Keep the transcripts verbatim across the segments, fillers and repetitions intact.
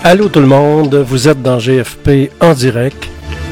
Allô tout le monde, vous êtes dans G F P en direct.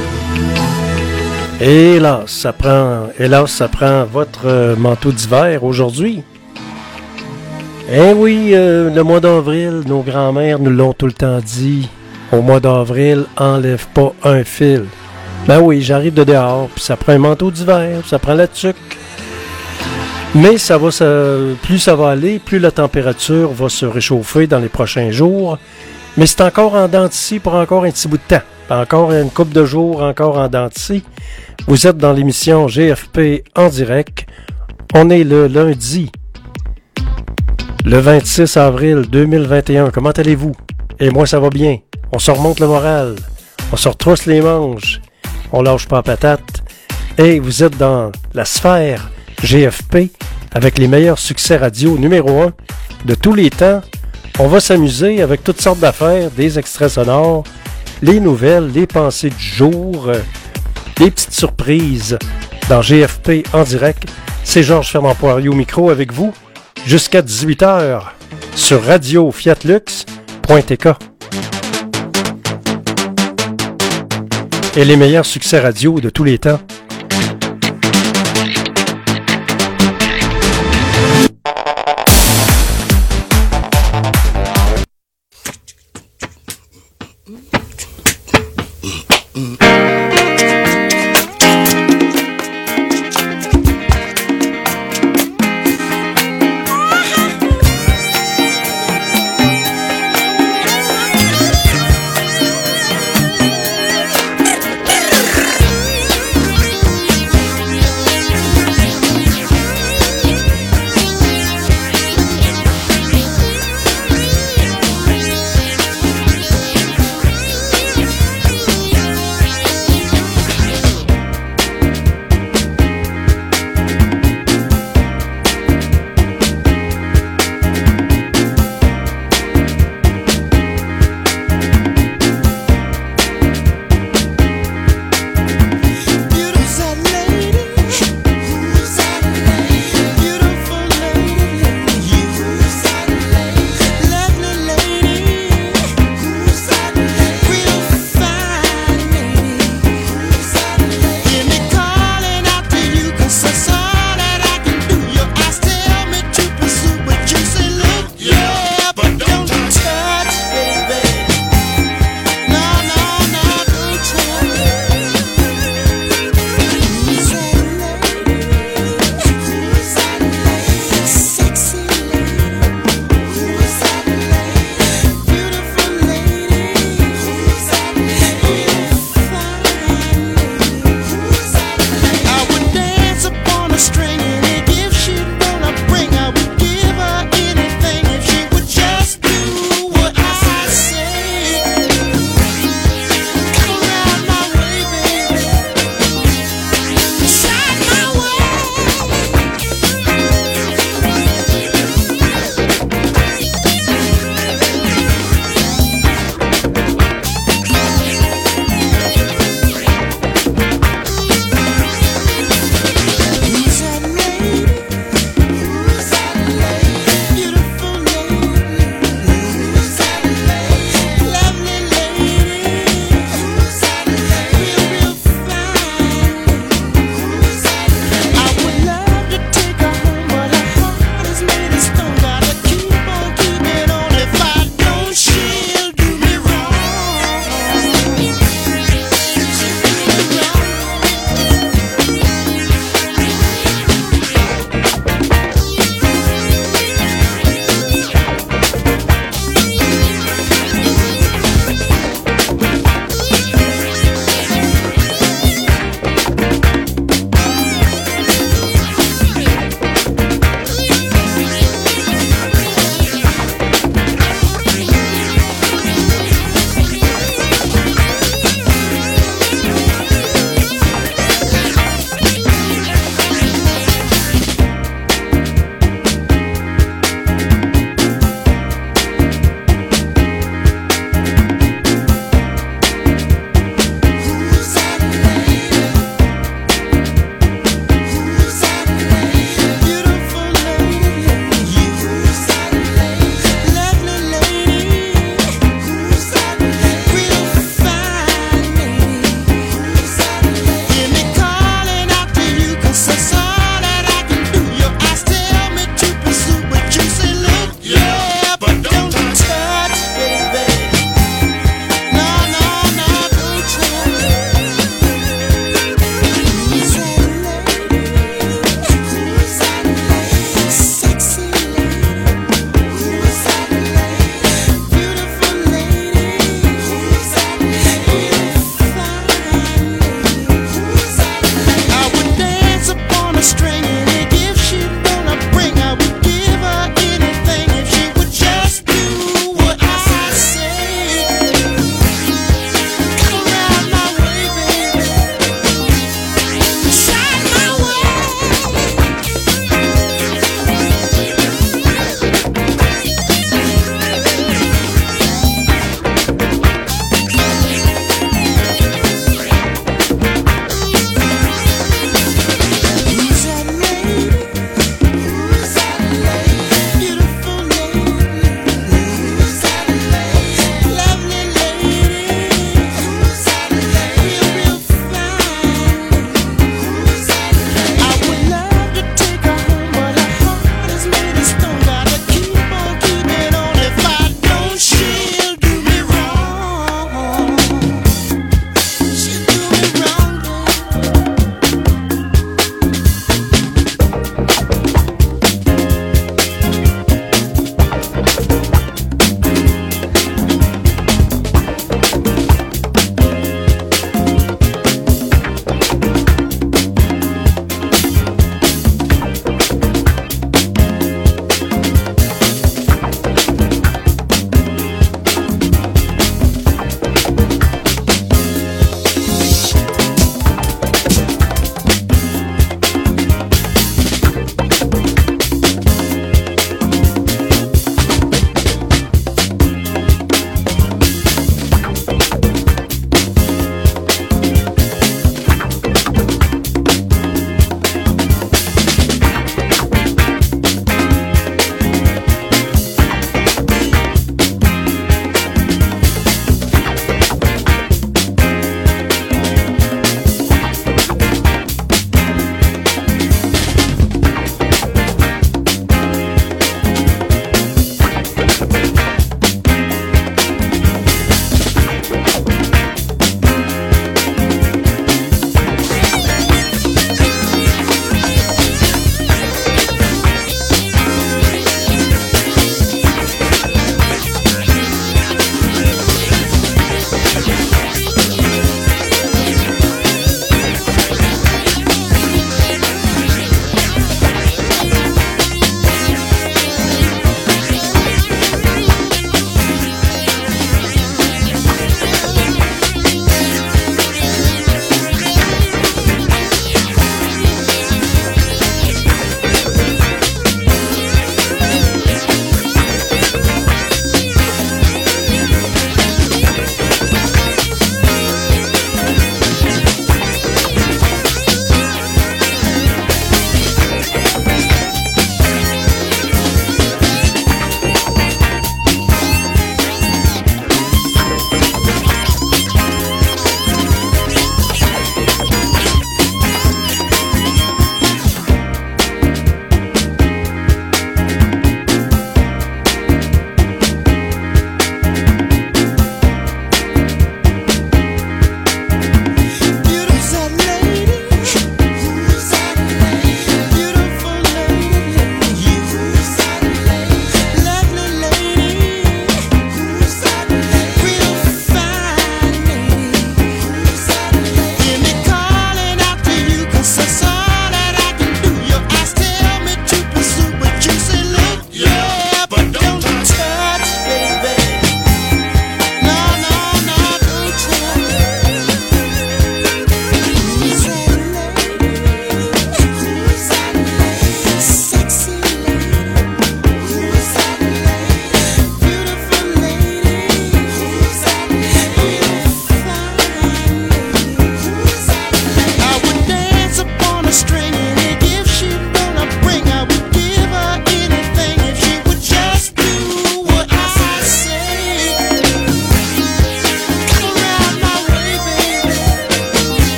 Hélas, ça prend, hélas, ça prend votre manteau d'hiver aujourd'hui. Eh oui, euh, le mois d'avril, nos grands-mères nous l'ont tout le temps dit. Au mois d'avril, enlève pas un fil. Ben oui, j'arrive de dehors, puis ça prend un manteau d'hiver, ça prend la tuque. Mais ça va, ça, plus ça va aller, plus la température va se réchauffer dans les prochains jours. Mais c'est encore en dents de scie pour encore un petit bout de temps. Encore une couple de jours, encore en dents de scie. Vous êtes dans l'émission G F P en direct. On est le lundi, le vingt-six avril deux mille vingt et un. Comment allez-vous? Et moi, ça va bien. On se remonte le moral. On se retrousse les manches. On lâche pas la patate. Et vous êtes dans la sphère G F P avec les meilleurs succès radio numéro un de tous les temps. On va s'amuser avec toutes sortes d'affaires, des extraits sonores, les nouvelles, les pensées du jour, euh, les petites surprises dans G F P en direct. C'est Georges Fernand Poirier au micro avec vous jusqu'à dix-huit heures sur radio fiat lux point t k. Et les meilleurs succès radio de tous les temps.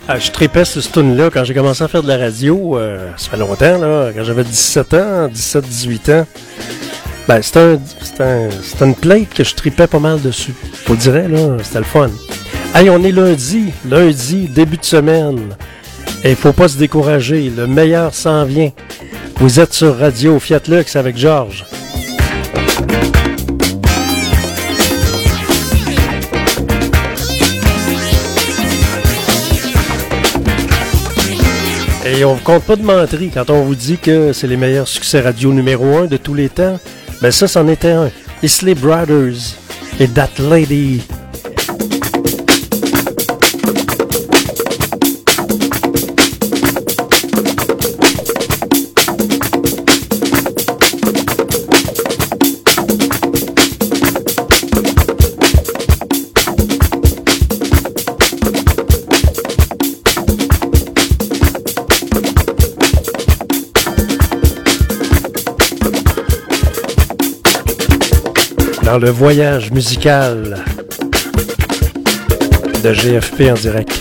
Ah, je tripais sur ce tune-là quand j'ai commencé à faire de la radio. Euh, ça fait longtemps, là, quand j'avais dix-sept ans, dix-sept dix-huit ans. Ben, c'était un, c'était un, c'était une plate que je tripais pas mal dessus. Faut le dire, là, c'était le fun. Hey, on est lundi, lundi, début de semaine. Et il faut pas se décourager, le meilleur s'en vient. Vous êtes sur Radio Fiat Lux avec Georges. Et on ne compte pas de menterie quand on vous dit que c'est les meilleurs succès radio numéro un de tous les temps. Ben ça, c'en était un. Isley Brothers et That Lady. Dans le voyage musical de G F P en direct.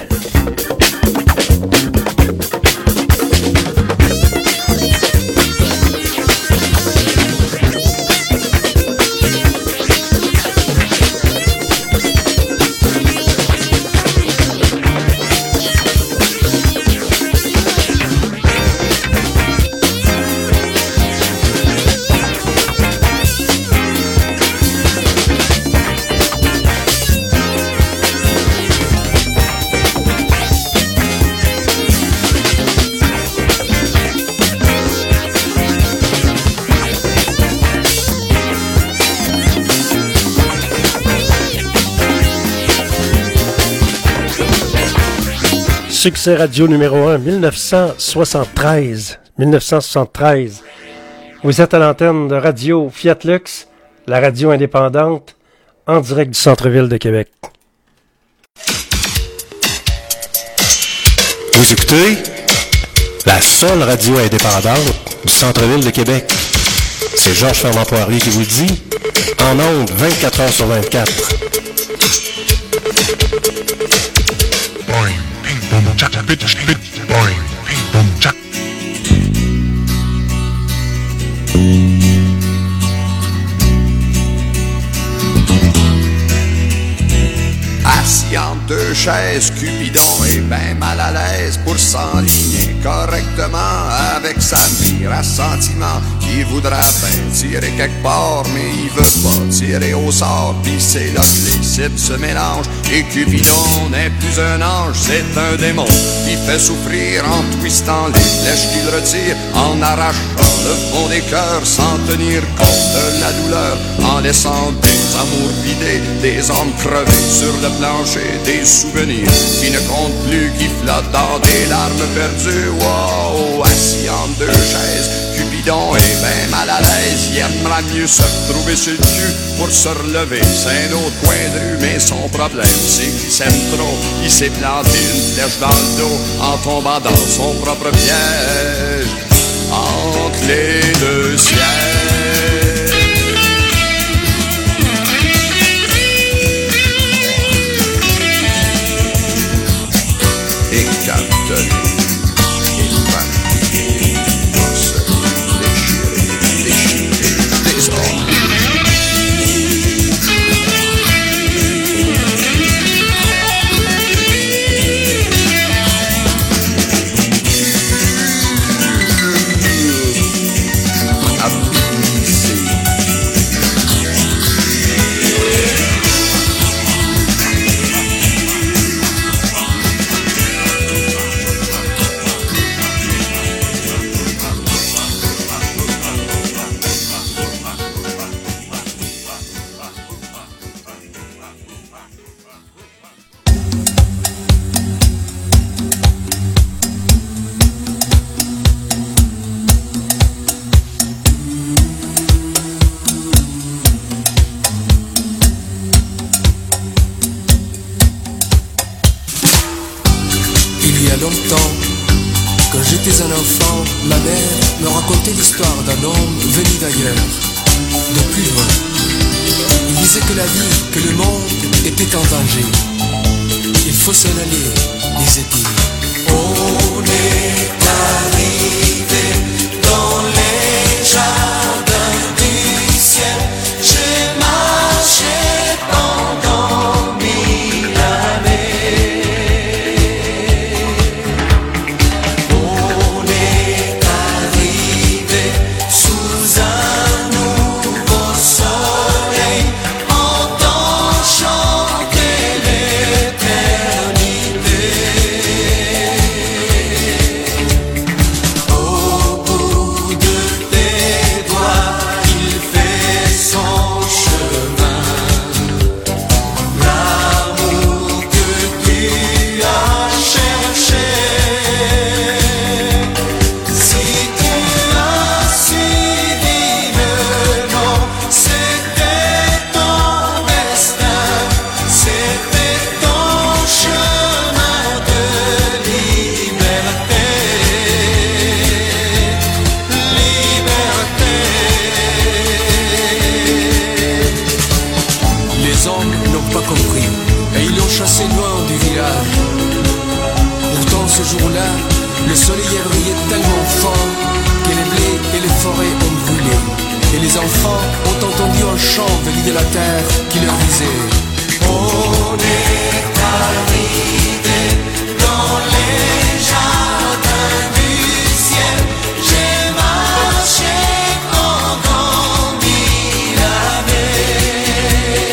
Succès radio numéro un, dix-neuf cent soixante-treize. dix-neuf cent soixante-treize. Vous êtes à l'antenne de Radio Fiat Lux, la radio indépendante, en direct du centre-ville de Québec. Vous écoutez la seule radio indépendante du centre-ville de Québec. C'est Georges Fernand Poirier qui vous le dit, en ondes vingt-quatre heures sur vingt-quatre. Assis entre deux chaises, Cupidon est ben mal à l'aise pour s'enligner correctement avec sa mire à sentiment. Il voudra ben tirer quelque part, mais il veut pas tirer au sort. Pis c'est là que les cibles se mélangent. Et Cupidon n'est plus un ange, c'est un démon qui fait souffrir en twistant les flèches qu'il retire, en arrachant le fond des cœurs sans tenir compte de la douleur, en laissant des amours vidés, des hommes crevés sur le plancher, des souvenirs qui ne comptent plus, qui flottent dans des larmes perdues. Wow, assis entre deux chaises, Cupidon est ben mal à l'aise. Il aimerait mieux se retrouver sur le cul pour se relever. C'est un autre coin de rue, mais son problème c'est qu'il s'aime trop. Il s'est planté une flèche dans le dos en tombant dans son propre piège entre les deux ciels. Et capte faut s'en aller, disait-il. On est arrivé dans les jardins du ciel. J'ai marché pendant mille années. On est arrivé sous un nouveau soleil, entend chanter l'éternité. Au bout de tes doigts, il fait son chemin. L'amour que tu as cherché. Si tu as suivi le nom, c'était ton destin, c'était ton chemin de liberté. Liberté. Les hommes n'ont pas compris et ils l'ont chassé loin du village. Pourtant ce jour-là, le soleil a brillé tellement fort que les blés et les forêts ont brûlé. Et les enfants ont entendu un chant venu de la terre qui leur disait: on est arrivé dans les jardins du ciel. J'ai marché pendant mille années.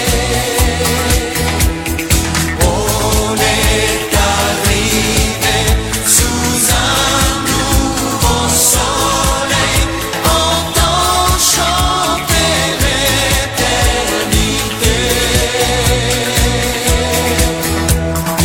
On est arrivé sous un nouveau soleil, entend chanter l'éternité.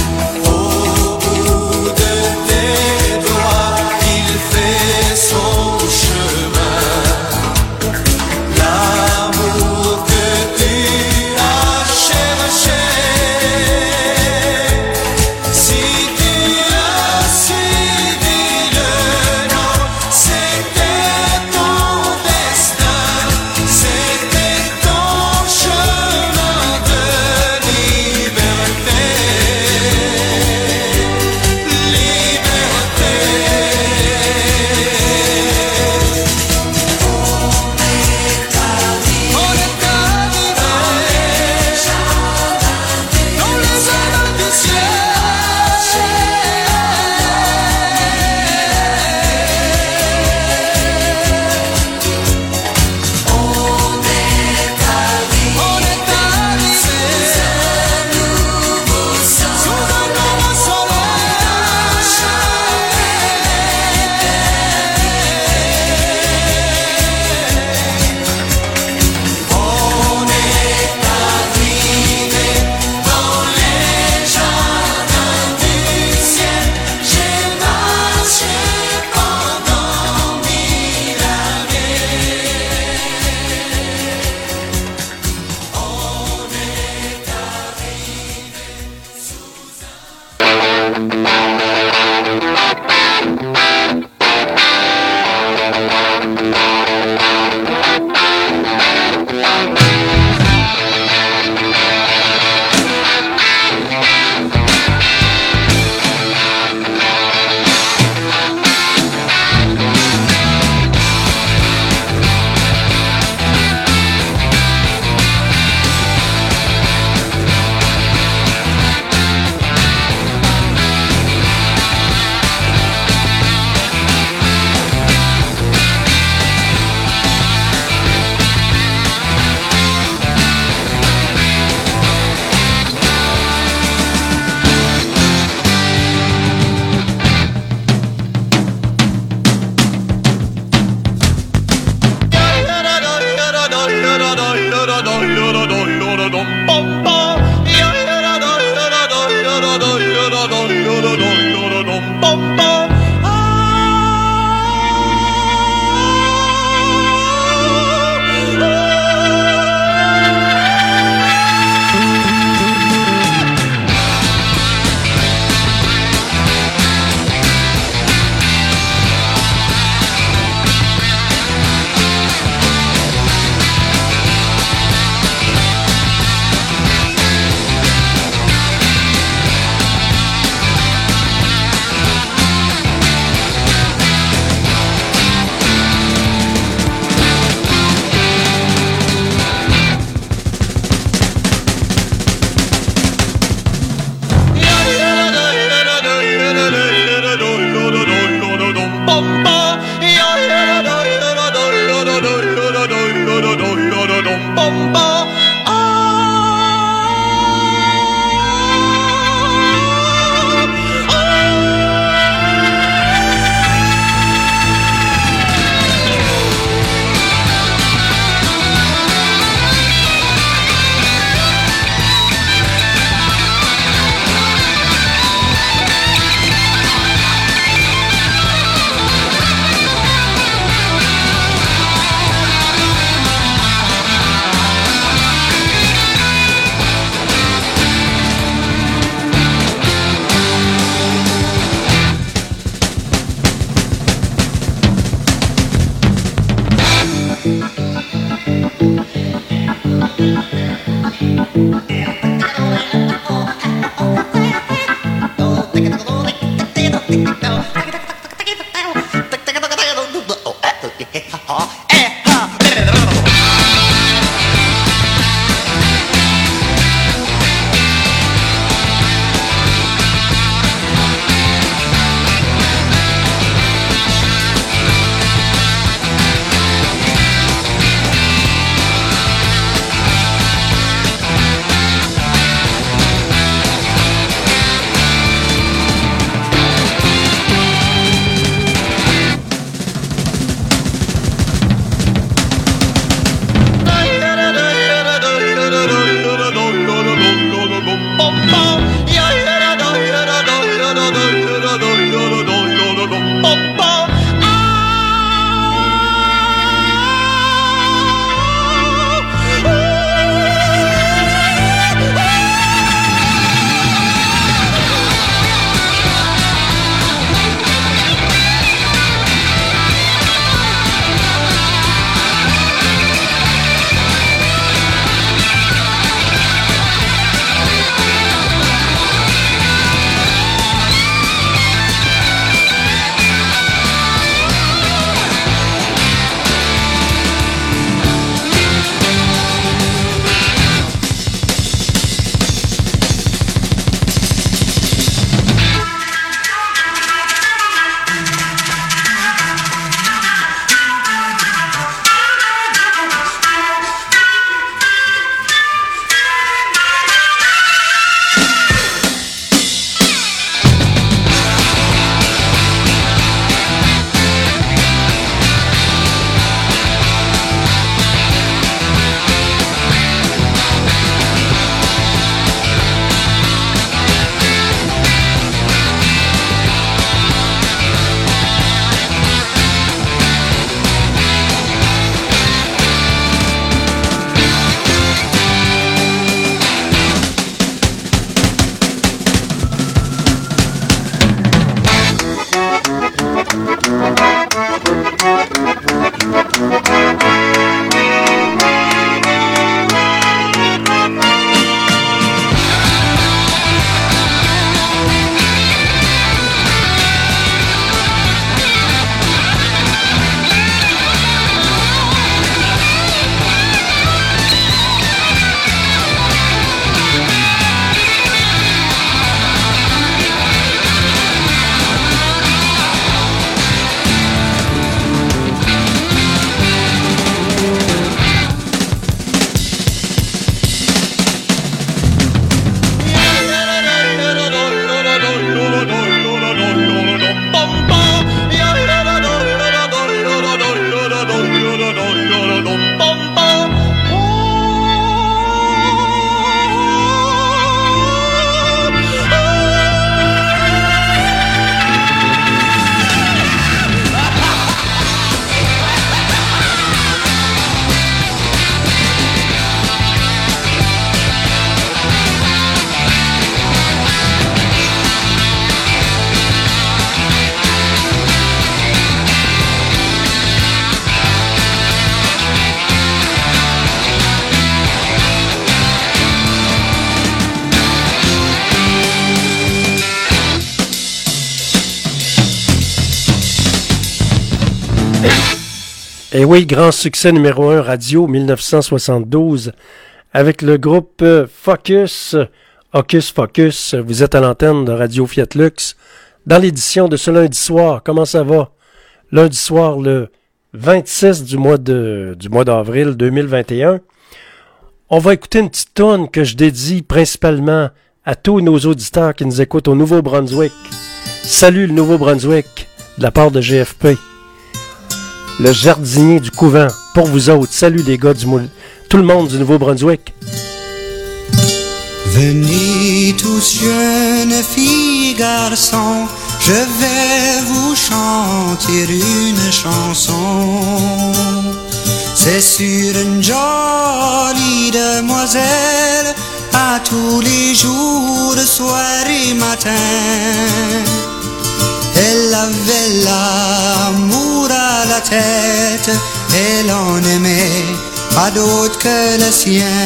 Et oui, grand succès numéro un radio dix-neuf cent soixante-douze avec le groupe Focus, Hocus Focus. Vous êtes à l'antenne de Radio Fiat Lux dans l'édition de ce lundi soir. Comment ça va? Lundi soir, le vingt-six du mois de du mois d'avril deux mille vingt et un. On va écouter une petite tourne que je dédie principalement à tous nos auditeurs qui nous écoutent au Nouveau-Brunswick. Salut le Nouveau-Brunswick de la part de G F P. Le jardinier du couvent, pour vous autres. Salut les gars du moule. Tout le monde du Nouveau-Brunswick. Venez tous jeunes filles, garçons, je vais vous chanter une chanson. C'est sur une jolie demoiselle, à tous les jours, soir et matin. Elle avait l'amour à la tête, elle en aimait pas d'autre que le sien.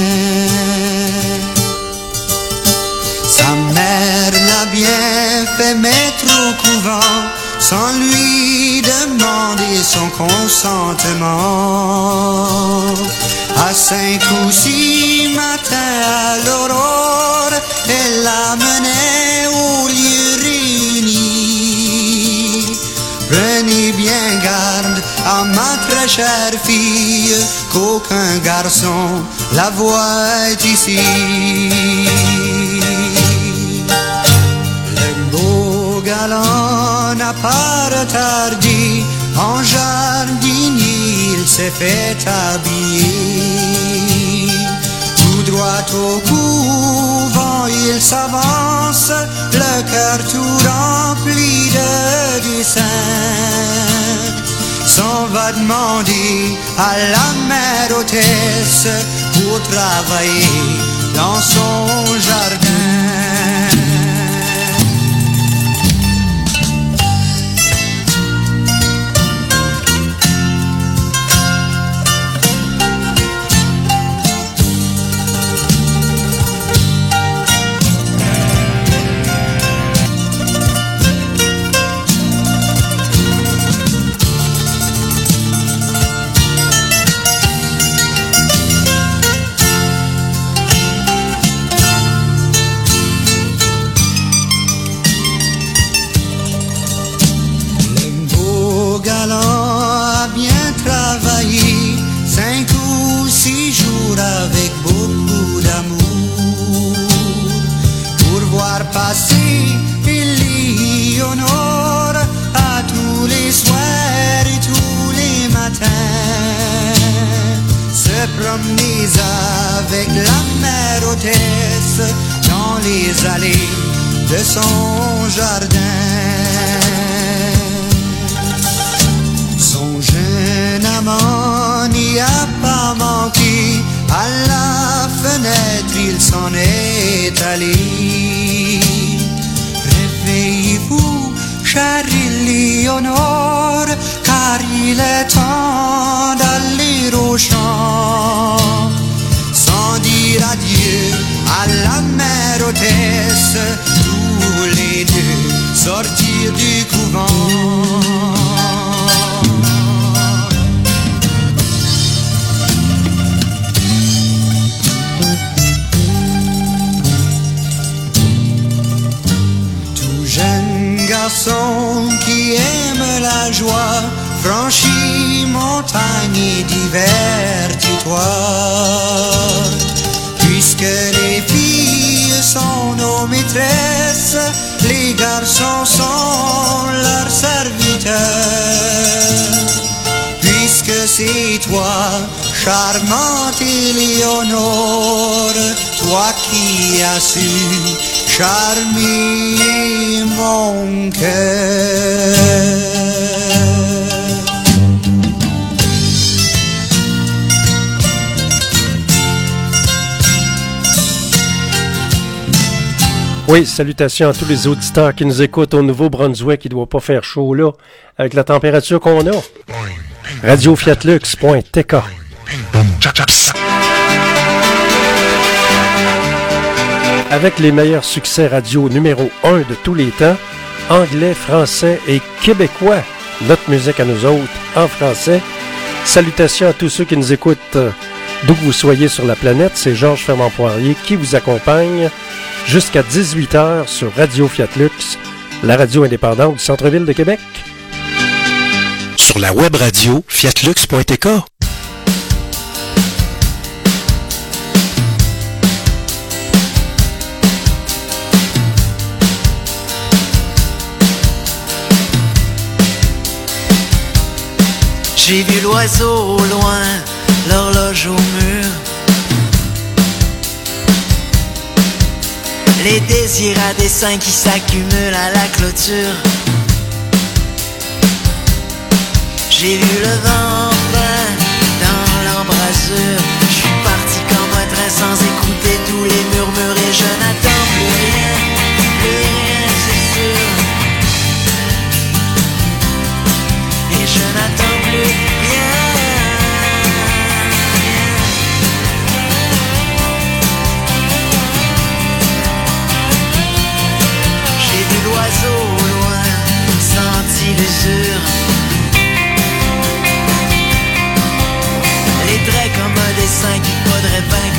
Sa mère l'a bien fait mettre au couvent sans lui demander son consentement. À cinq ou six matins à l'aurore, elle la menait au lieu réuni. Prenez bien garde à ma très chère fille, qu'aucun garçon la voit ici. Le beau galant n'a pas retardé, en jardinier il s'est fait habiller. Tout droit au couvent il s'avance, le cœur tout rempli de dessein. S'en va demander à la mère hôtesse pour travailler dans son jardin. Avec beaucoup d'amour pour voir passer Éléonore à tous les soirs et tous les matins, se promener avec la mère hôtesse dans les allées de son jardin. Son jeune amant n'y a pas manqué, à la fenêtre il s'en est allé. Réveillez-vous, chère Éléonore, car il est temps d'aller au champ. Sans dire adieu à la mère hôtesse, tous les deux sortirent du couvent. Garçon qui aime la joie, franchis montagne et divertis-toi. Puisque les filles sont nos maîtresses, les garçons sont leurs serviteurs. Puisque c'est toi, charmante Éléonore, toi qui as su charmer mon cœur. Oui, salutations à tous les auditeurs qui nous écoutent au Nouveau-Brunswick, qui ne doit pas faire chaud là, avec la température qu'on a. radio fiat lux point t k. Avec les meilleurs succès radio numéro un de tous les temps, anglais, français et québécois. Notre musique à nous autres, en français. Salutations à tous ceux qui nous écoutent euh, d'où que vous soyez sur la planète. C'est Georges Fermant-Poirier qui vous accompagne jusqu'à dix-huit heures sur Radio Fiat Lux, la radio indépendante du centre-ville de Québec. Sur la web radio fiat lux point t k. J'ai vu l'oiseau au loin, l'horloge au mur, les désirs à dessein qui s'accumulent à la clôture. J'ai vu le vent dans l'embrasure. Je suis parti comme un train sans écouter tous les murmures et je n'attends plus rien, plus rien c'est sûr. Et je n'attends plus rien, rien.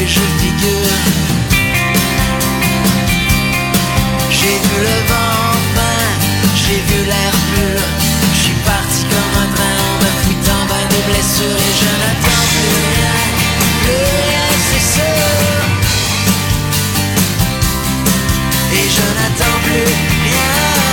et je figure. J'ai vu le vent peint, j'ai vu l'air pur. Je suis parti comme un train en me foutant ben de blessures. Et je n'attends plus rien, plus rien c'est sûr. Et je n'attends plus rien.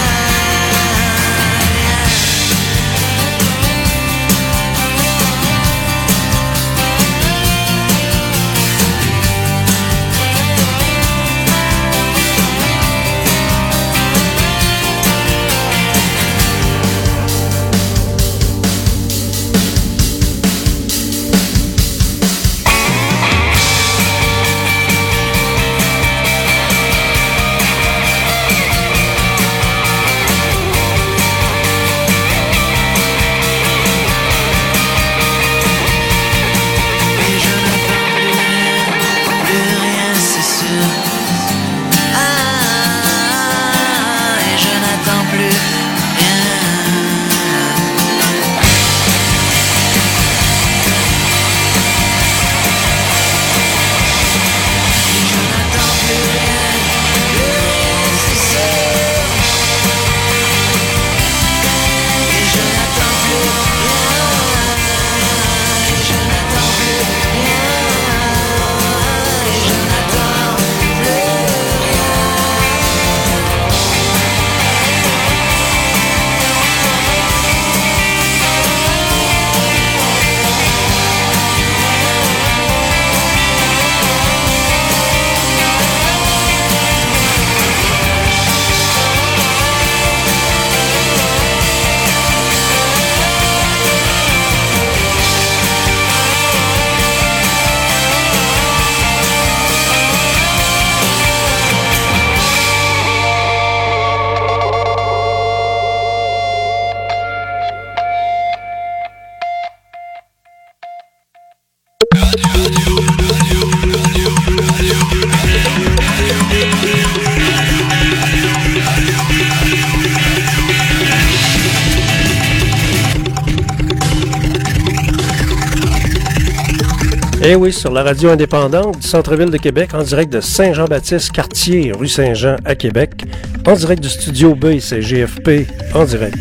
Eh oui, sur la radio indépendante du centre-ville de Québec, en direct de Saint-Jean-Baptiste, quartier, rue Saint-Jean, à Québec, en direct du studio B, c'est G F P, en direct.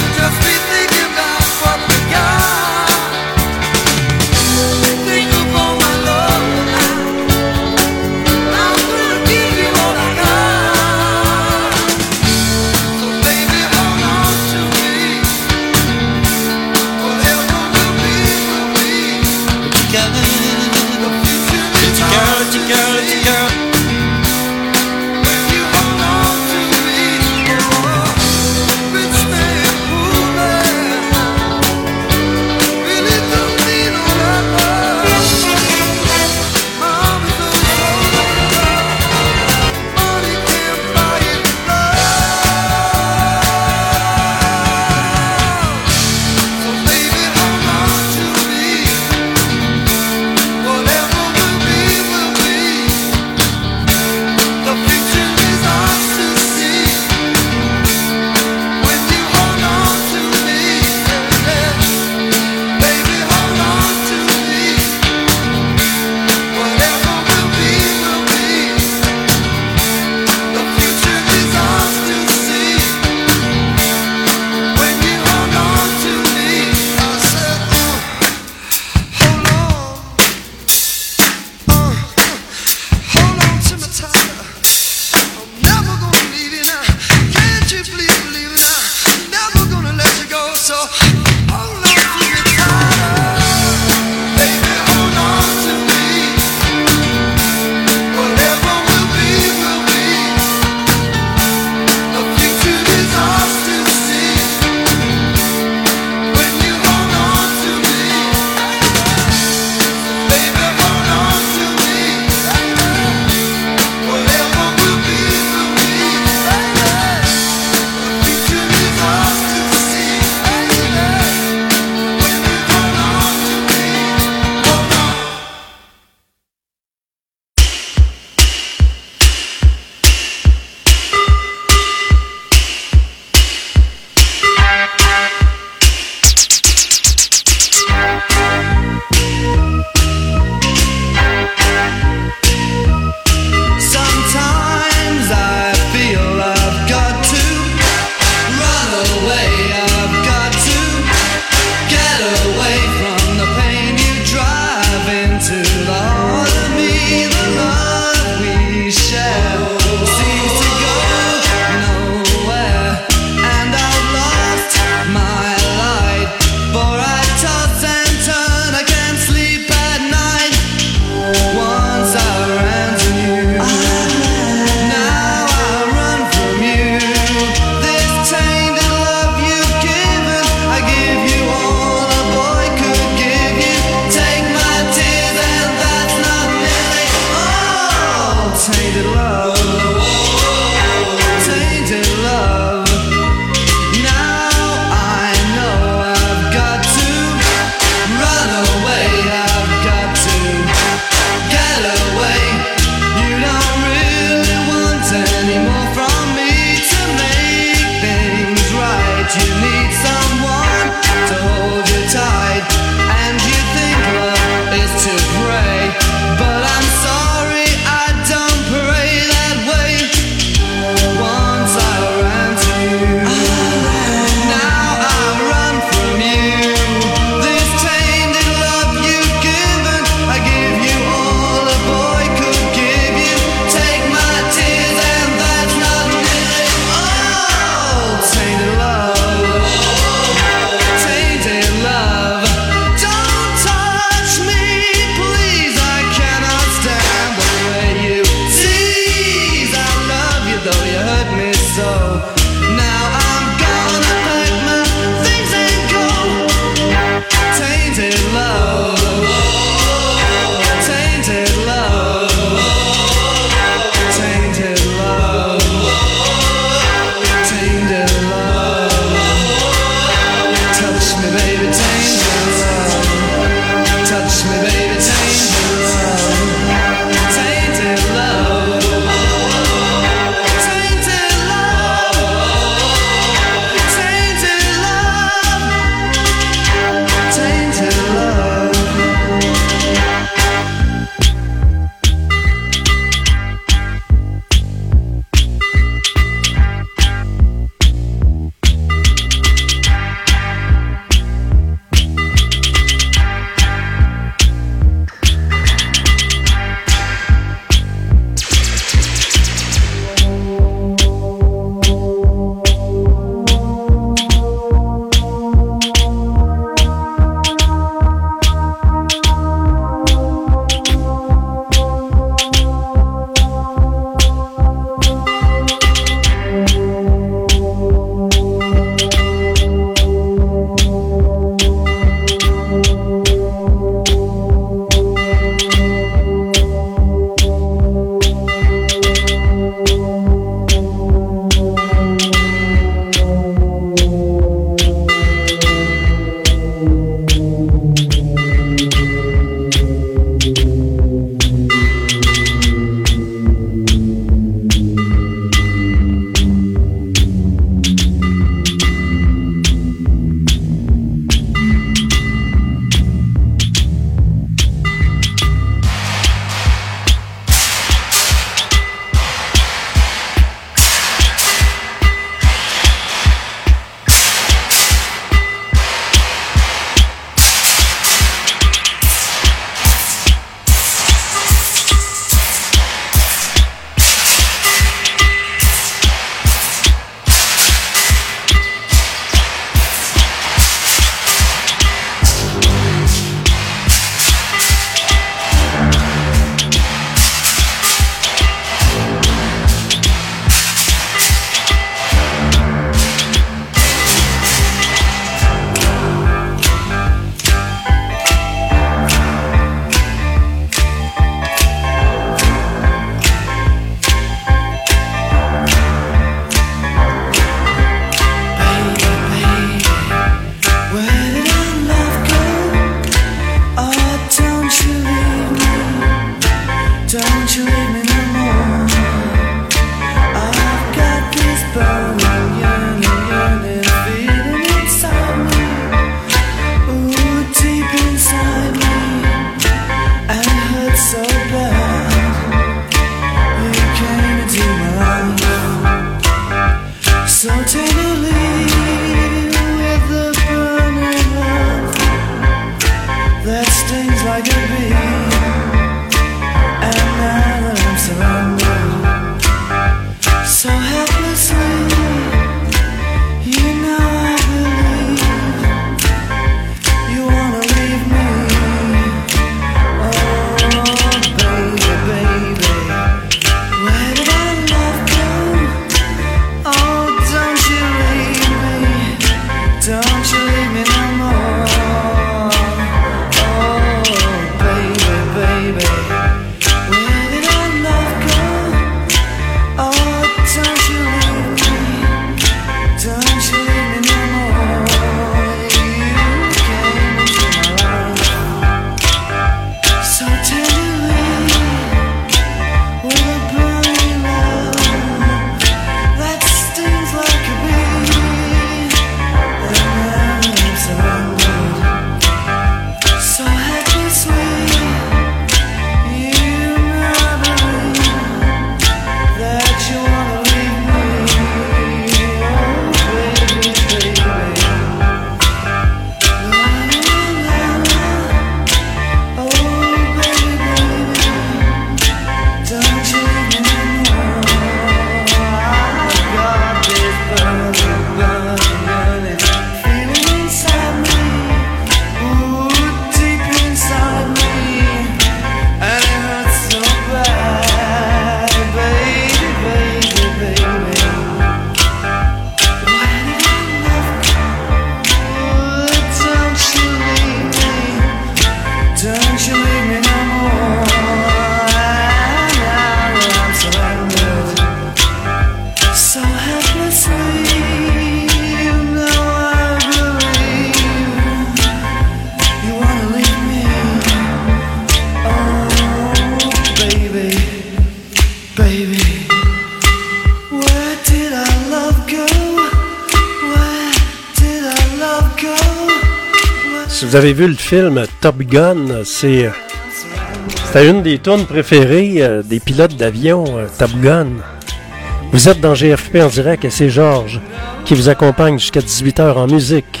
Si vous avez vu le film Top Gun, c'est c'était une des tunes préférées euh, des pilotes d'avion, euh, Top Gun. Vous êtes dans G F P en direct et c'est Georges qui vous accompagne jusqu'à dix-huit heures en musique.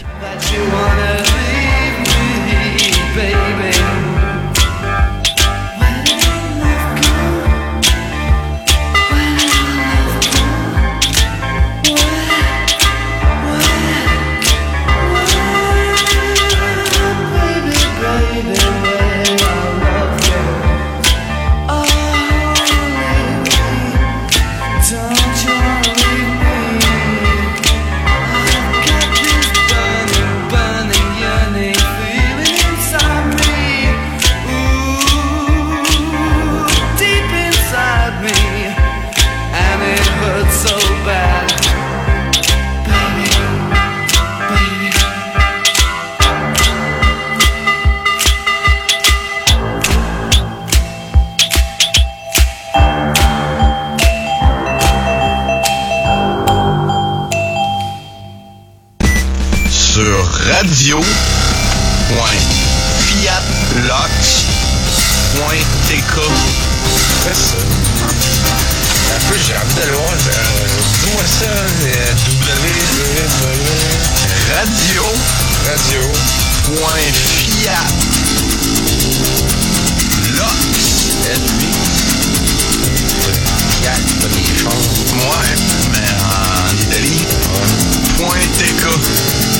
radio point fiat lox point t k. C'est ça. Un peu, j'ai envie de le voir. Dis-moi ça. W. Radio. Radio. Point fiat. Lox. L-huit. Fiat, pas des choses. Ouais, mais en Italie. Point T K.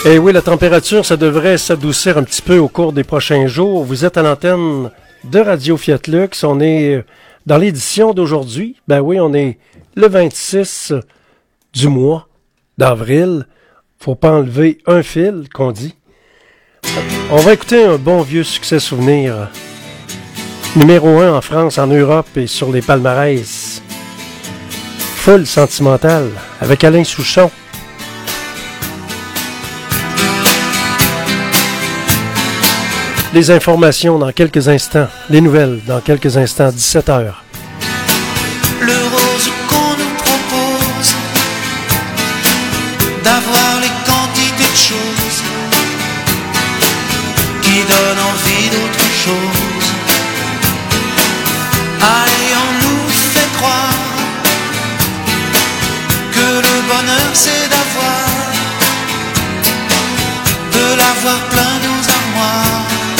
Et oui, la température, ça devrait s'adoucir un petit peu au cours des prochains jours. Vous êtes à l'antenne de Radio Fiat Lux. On est dans l'édition d'aujourd'hui. Ben oui, on est le vingt-six du mois d'avril. Faut pas enlever un fil, qu'on dit. On va écouter un bon vieux succès souvenir. Numéro un en France, en Europe et sur les palmarès. Foule sentimentale avec Alain Souchon. Les informations dans quelques instants. Les nouvelles dans quelques instants, dix-sept heures. Le rose qu'on nous propose, d'avoir les quantités de choses qui donnent envie d'autre chose. Allez, on nous fait croire que le bonheur c'est d'avoir, de l'avoir plein nos armoires.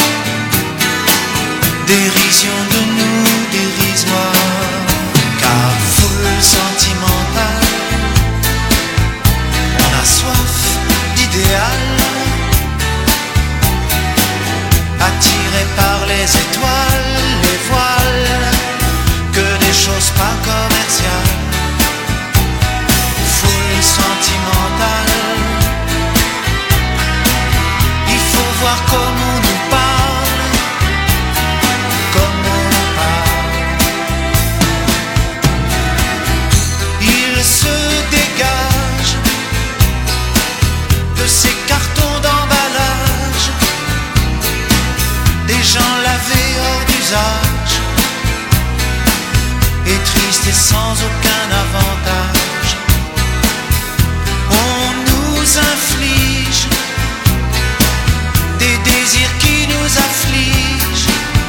Dérision de nous, dérisoire, car foule sentimentale, on a soif d'idéal, attiré par les étoiles, les voiles, que des choses pas commerciales. Foule sentimentale, il faut voir comment on nous parle. Se dégage de ces cartons d'emballage, des gens lavés hors d'usage, et tristes et sans aucun avantage. On nous inflige des désirs qui nous affligent.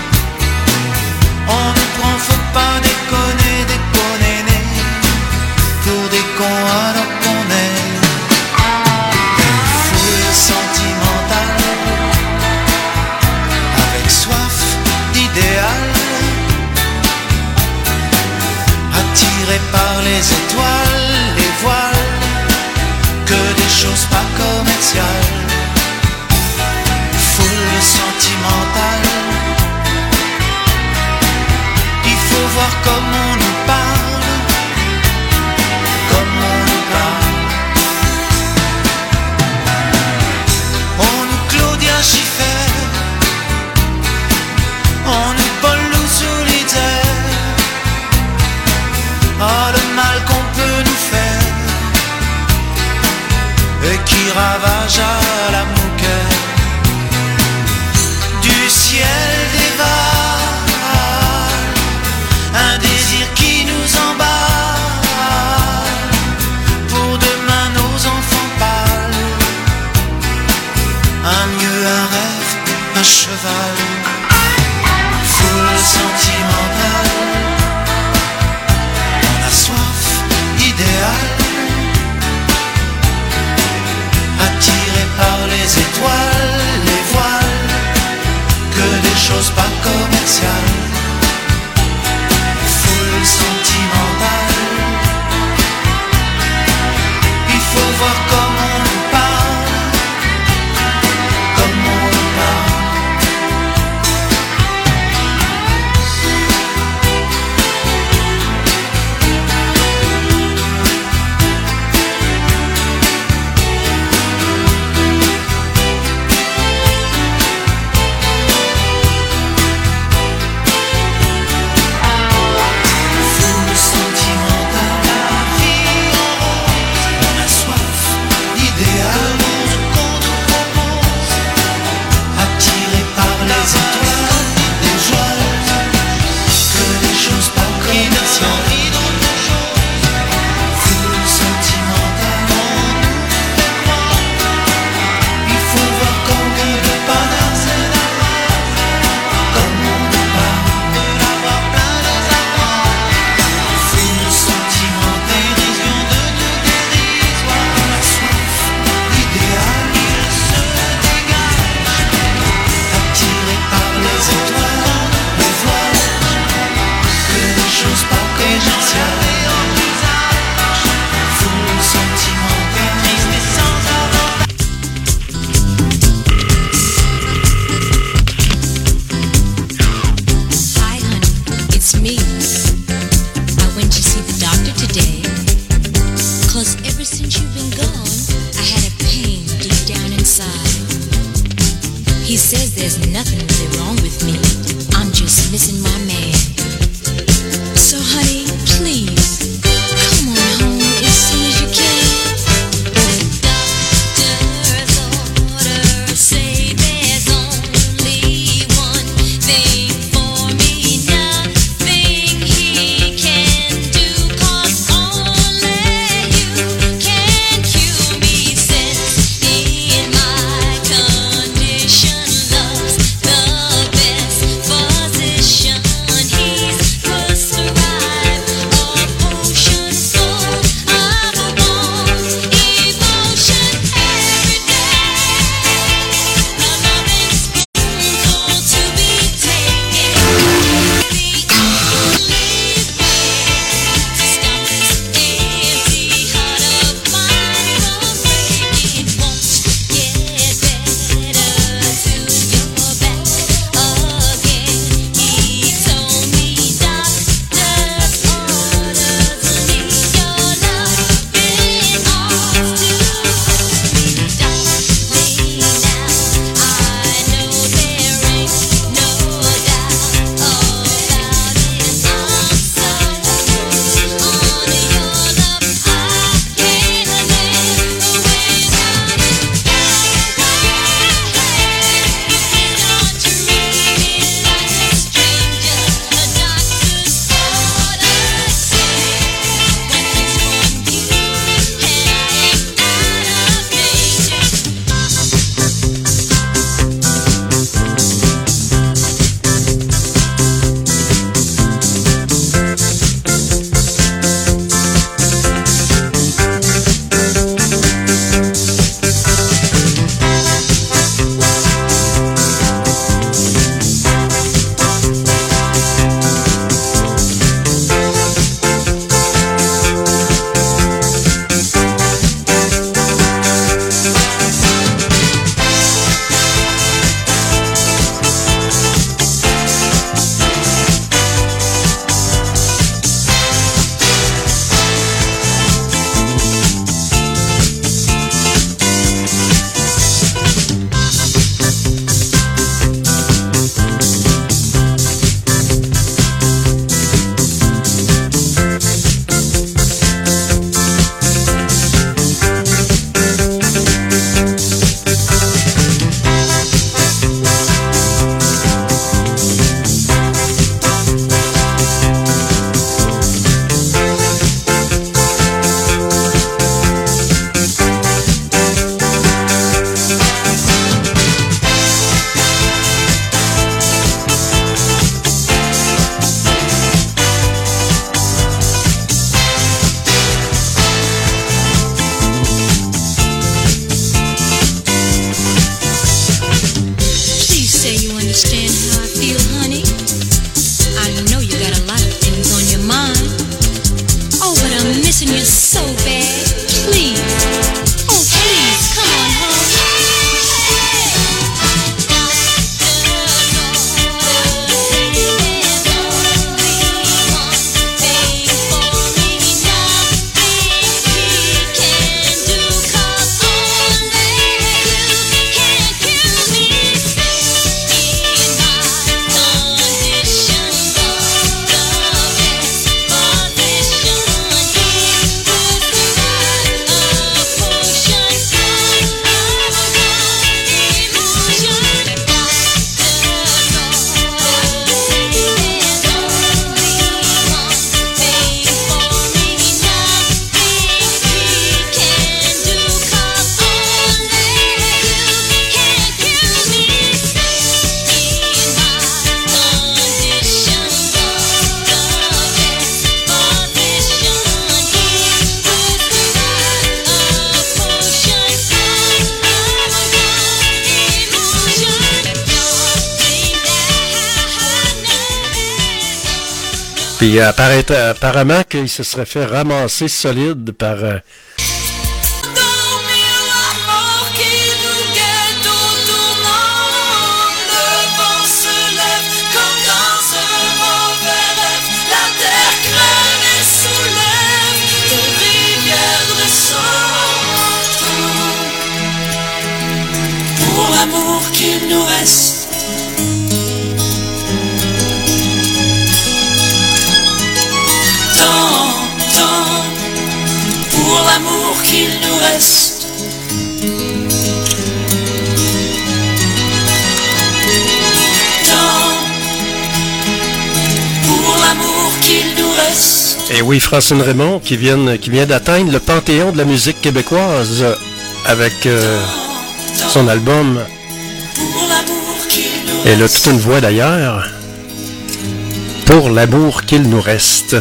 On nous prend, faut pas déconner, déconner. Pour des cons alors qu'on est une foule sentimentale, avec soif d'idéal, attiré par les étoiles, les voiles, que des choses pas commerciales. Foule sentimentale, il faut voir comment on nous parle. On nous Paul nous solitaire. Oh le mal qu'on peut nous faire, et qui ravage à la mouquette du ciel dévale, un désir qui nous emballe, pour demain nos enfants pâles, un mieux, un rêve, un cheval. Foule sentimentale, on a soif d'idéal, attiré par les étoiles, les voiles, que des choses pas commerciales. Foule sentimentale, il faut voir comment on nous parle, comment on nous parle. missing you so bad. Please, oh please, come on home. Puis apparaît, apparemment qu'il se serait fait ramasser solide par... Euh, pour l'amour qu'il nous reste. Pour l'amour qu'il nous reste. Tant pour l'amour qu'il nous reste. Et oui, Francine Raymond qui vient, qui vient d'atteindre le panthéon de la musique québécoise avec euh, son album. Pour l'amour qu'il nous reste. Elle a toute une voix d'ailleurs. Pour l'amour qu'il nous reste.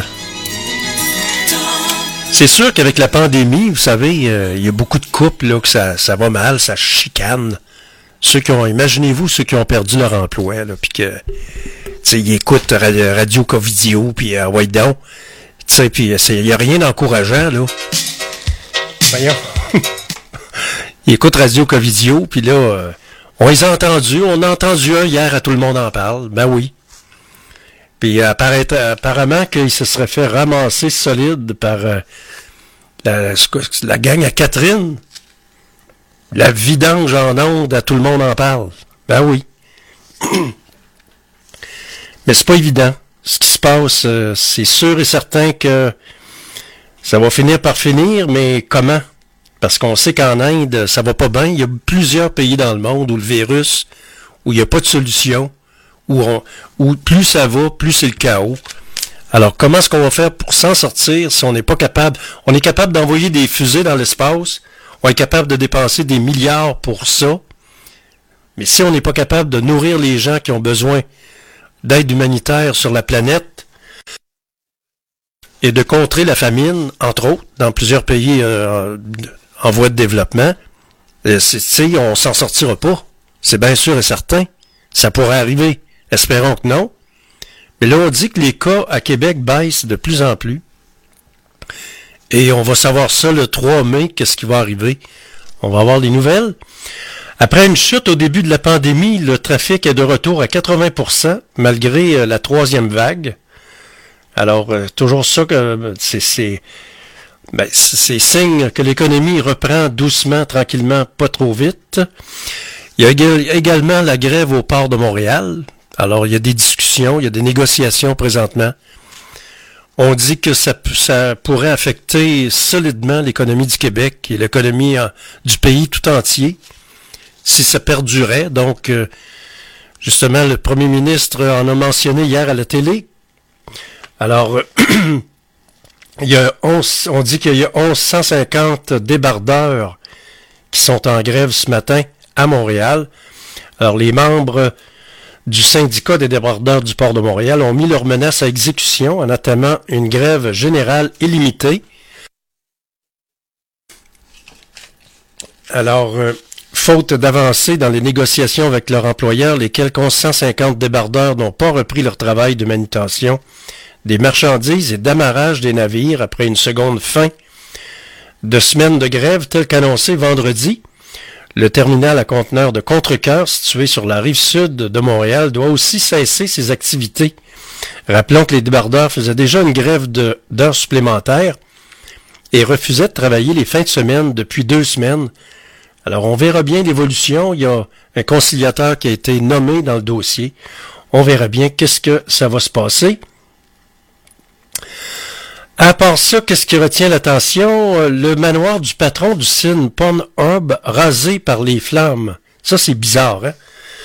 C'est sûr qu'avec la pandémie, vous savez, il euh, y a beaucoup de couples là, que ça, ça va mal, ça chicane. Ceux qui ont, imaginez-vous ceux qui ont perdu leur emploi, là, puis que, tu sais, ils écoutent Radio, radio Covidio, puis euh, ouais, donc, tu sais, puis il n'y a rien d'encourageant, là. Voyons. Ils écoutent Radio Covidio, puis là, euh, on les a entendus, on a entendu un hier à Tout le monde en parle, ben oui. Puis apparaît, apparemment qu'il se serait fait ramasser solide par euh, la, la gang à Catherine. La vidange en ondes à Tout le monde en parle. Ben oui. Mais c'est pas évident. Ce qui se passe, euh, c'est sûr et certain que ça va finir par finir, mais comment? Parce qu'on sait qu'en Inde, ça va pas bien. Il y a plusieurs pays dans le monde où le virus, où il n'y a pas de solution. Où, on, où plus ça va, plus c'est le chaos. Alors, comment est-ce qu'on va faire pour s'en sortir si on n'est pas capable... On est capable d'envoyer des fusées dans l'espace, on est capable de dépenser des milliards pour ça, mais si on n'est pas capable de nourrir les gens qui ont besoin d'aide humanitaire sur la planète et de contrer la famine, entre autres, dans plusieurs pays euh, en voie de développement, c'est, on s'en sortira pas. C'est bien sûr et certain. Ça pourrait arriver. Espérons que non. Mais là, on dit que les cas à Québec baissent de plus en plus. Et on va savoir ça le trois mai, qu'est-ce qui va arriver. On va avoir des nouvelles. Après une chute au début de la pandémie, le trafic est de retour à quatre-vingts pour cent, malgré euh, la troisième vague. Alors, euh, toujours ça que c'est, c'est, ben, c'est signe que l'économie reprend doucement, tranquillement, pas trop vite. Il y a également la grève au port de Montréal. Alors, il y a des discussions, il y a des négociations présentement. On dit que ça, ça pourrait affecter solidement l'économie du Québec et l'économie en, du pays tout entier si ça perdurait. Donc, euh, justement, le premier ministre en a mentionné hier à la télé. Alors, euh, il y a onze, on dit qu'il y a mille cent cinquante débardeurs qui sont en grève ce matin à Montréal. Alors, les membres du syndicat des débardeurs du port de Montréal ont mis leurs menaces à exécution en entamant une grève générale illimitée. Alors, euh, faute d'avancer dans les négociations avec leur employeur, les quelques cent cinquante débardeurs n'ont pas repris leur travail de manutention des marchandises et d'amarrage des navires après une seconde fin de semaine de grève tel qu'annoncé vendredi. Le terminal à conteneurs de Contrecœur, situé sur la rive sud de Montréal, doit aussi cesser ses activités. Rappelons que les débardeurs faisaient déjà une grève de, d'heures supplémentaires et refusaient de travailler les fins de semaine depuis deux semaines. Alors, on verra bien l'évolution. Il y a un conciliateur qui a été nommé dans le dossier. On verra bien qu'est-ce que ça va se passer. À part ça, qu'est-ce qui retient l'attention? Le manoir du patron du Cine Pornhub rasé par les flammes. Ça, c'est bizarre, hein?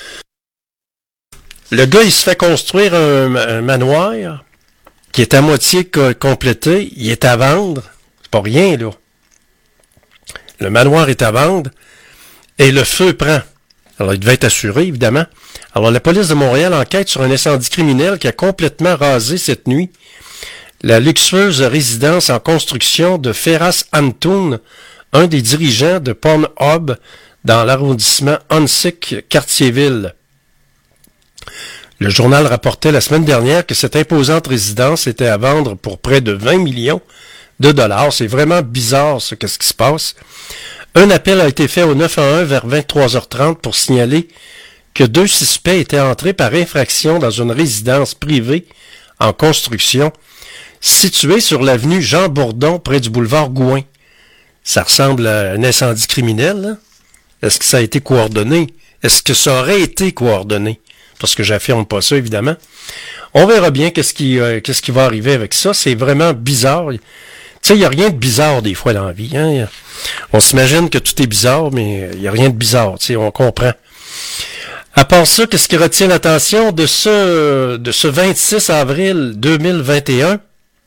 Le gars, il se fait construire un, un manoir qui est à moitié co- complété. Il est à vendre. C'est pas rien, là. Le manoir est à vendre et le feu prend. Alors, il devait être assuré, évidemment. Alors, la police de Montréal enquête sur un incendie criminel qui a complètement rasé cette nuit la luxueuse résidence en construction de Ferras Antoun, un des dirigeants de Pornhub dans l'arrondissement Huntsic, Cartierville. Le journal rapportait la semaine dernière que cette imposante résidence était à vendre pour près de vingt millions de dollars. C'est vraiment bizarre, ça, qu'est-ce qui se passe. Un appel a été fait au neuf un un vers vingt-trois heures trente pour signaler que deux suspects étaient entrés par infraction dans une résidence privée en construction située sur l'avenue Jean Bourdon près du boulevard Gouin. Ça ressemble à un incendie criminel, là. Est-ce que ça a été coordonné? Est-ce que ça aurait été coordonné? Parce que j'affirme pas ça, évidemment. On verra bien qu'est-ce qui, euh, qu'est-ce qui va arriver avec ça. C'est vraiment bizarre. Tu sais, il n'y a rien de bizarre des fois dans la vie. Hein? On s'imagine que tout est bizarre, mais il n'y a rien de bizarre. Tu sais, on comprend. À part ça, qu'est-ce qui retient l'attention de ce, de ce vingt-six avril deux mille vingt et un?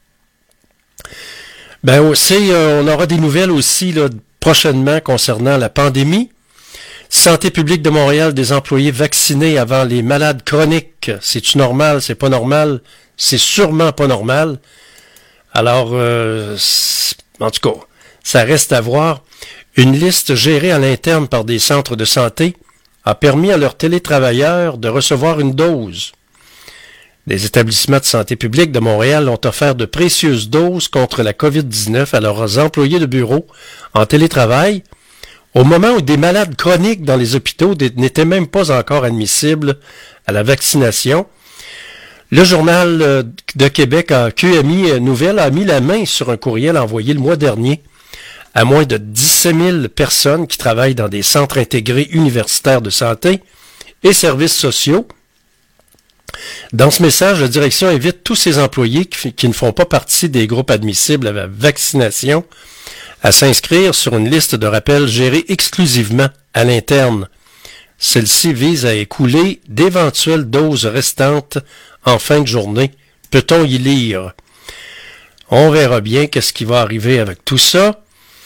Ben aussi, euh, on aura des nouvelles aussi là, prochainement concernant la pandémie. Santé publique de Montréal, des employés vaccinés avant les malades chroniques. C'est-tu normal? C'est pas normal? C'est sûrement pas normal. Alors, euh, en tout cas, ça reste à voir. Une liste gérée à l'interne par des centres de santé a permis à leurs télétravailleurs de recevoir une dose. Des établissements de santé publique de Montréal ont offert de précieuses doses contre la covid dix-neuf à leurs employés de bureau en télétravail, au moment où des malades chroniques dans les hôpitaux n'étaient même pas encore admissibles à la vaccination. Le Journal de Québec, à Q M I Nouvelles, a mis la main sur un courriel envoyé le mois dernier à moins de dix-sept mille personnes qui travaillent dans des centres intégrés universitaires de santé et services sociaux. Dans ce message, la direction invite tous ces employés qui, qui ne font pas partie des groupes admissibles à la vaccination à s'inscrire sur une liste de rappels gérée exclusivement à l'interne. Celle-ci vise à écouler d'éventuelles doses restantes en fin de journée. Peut-on y lire? On verra bien qu'est-ce qui va arriver avec tout ça.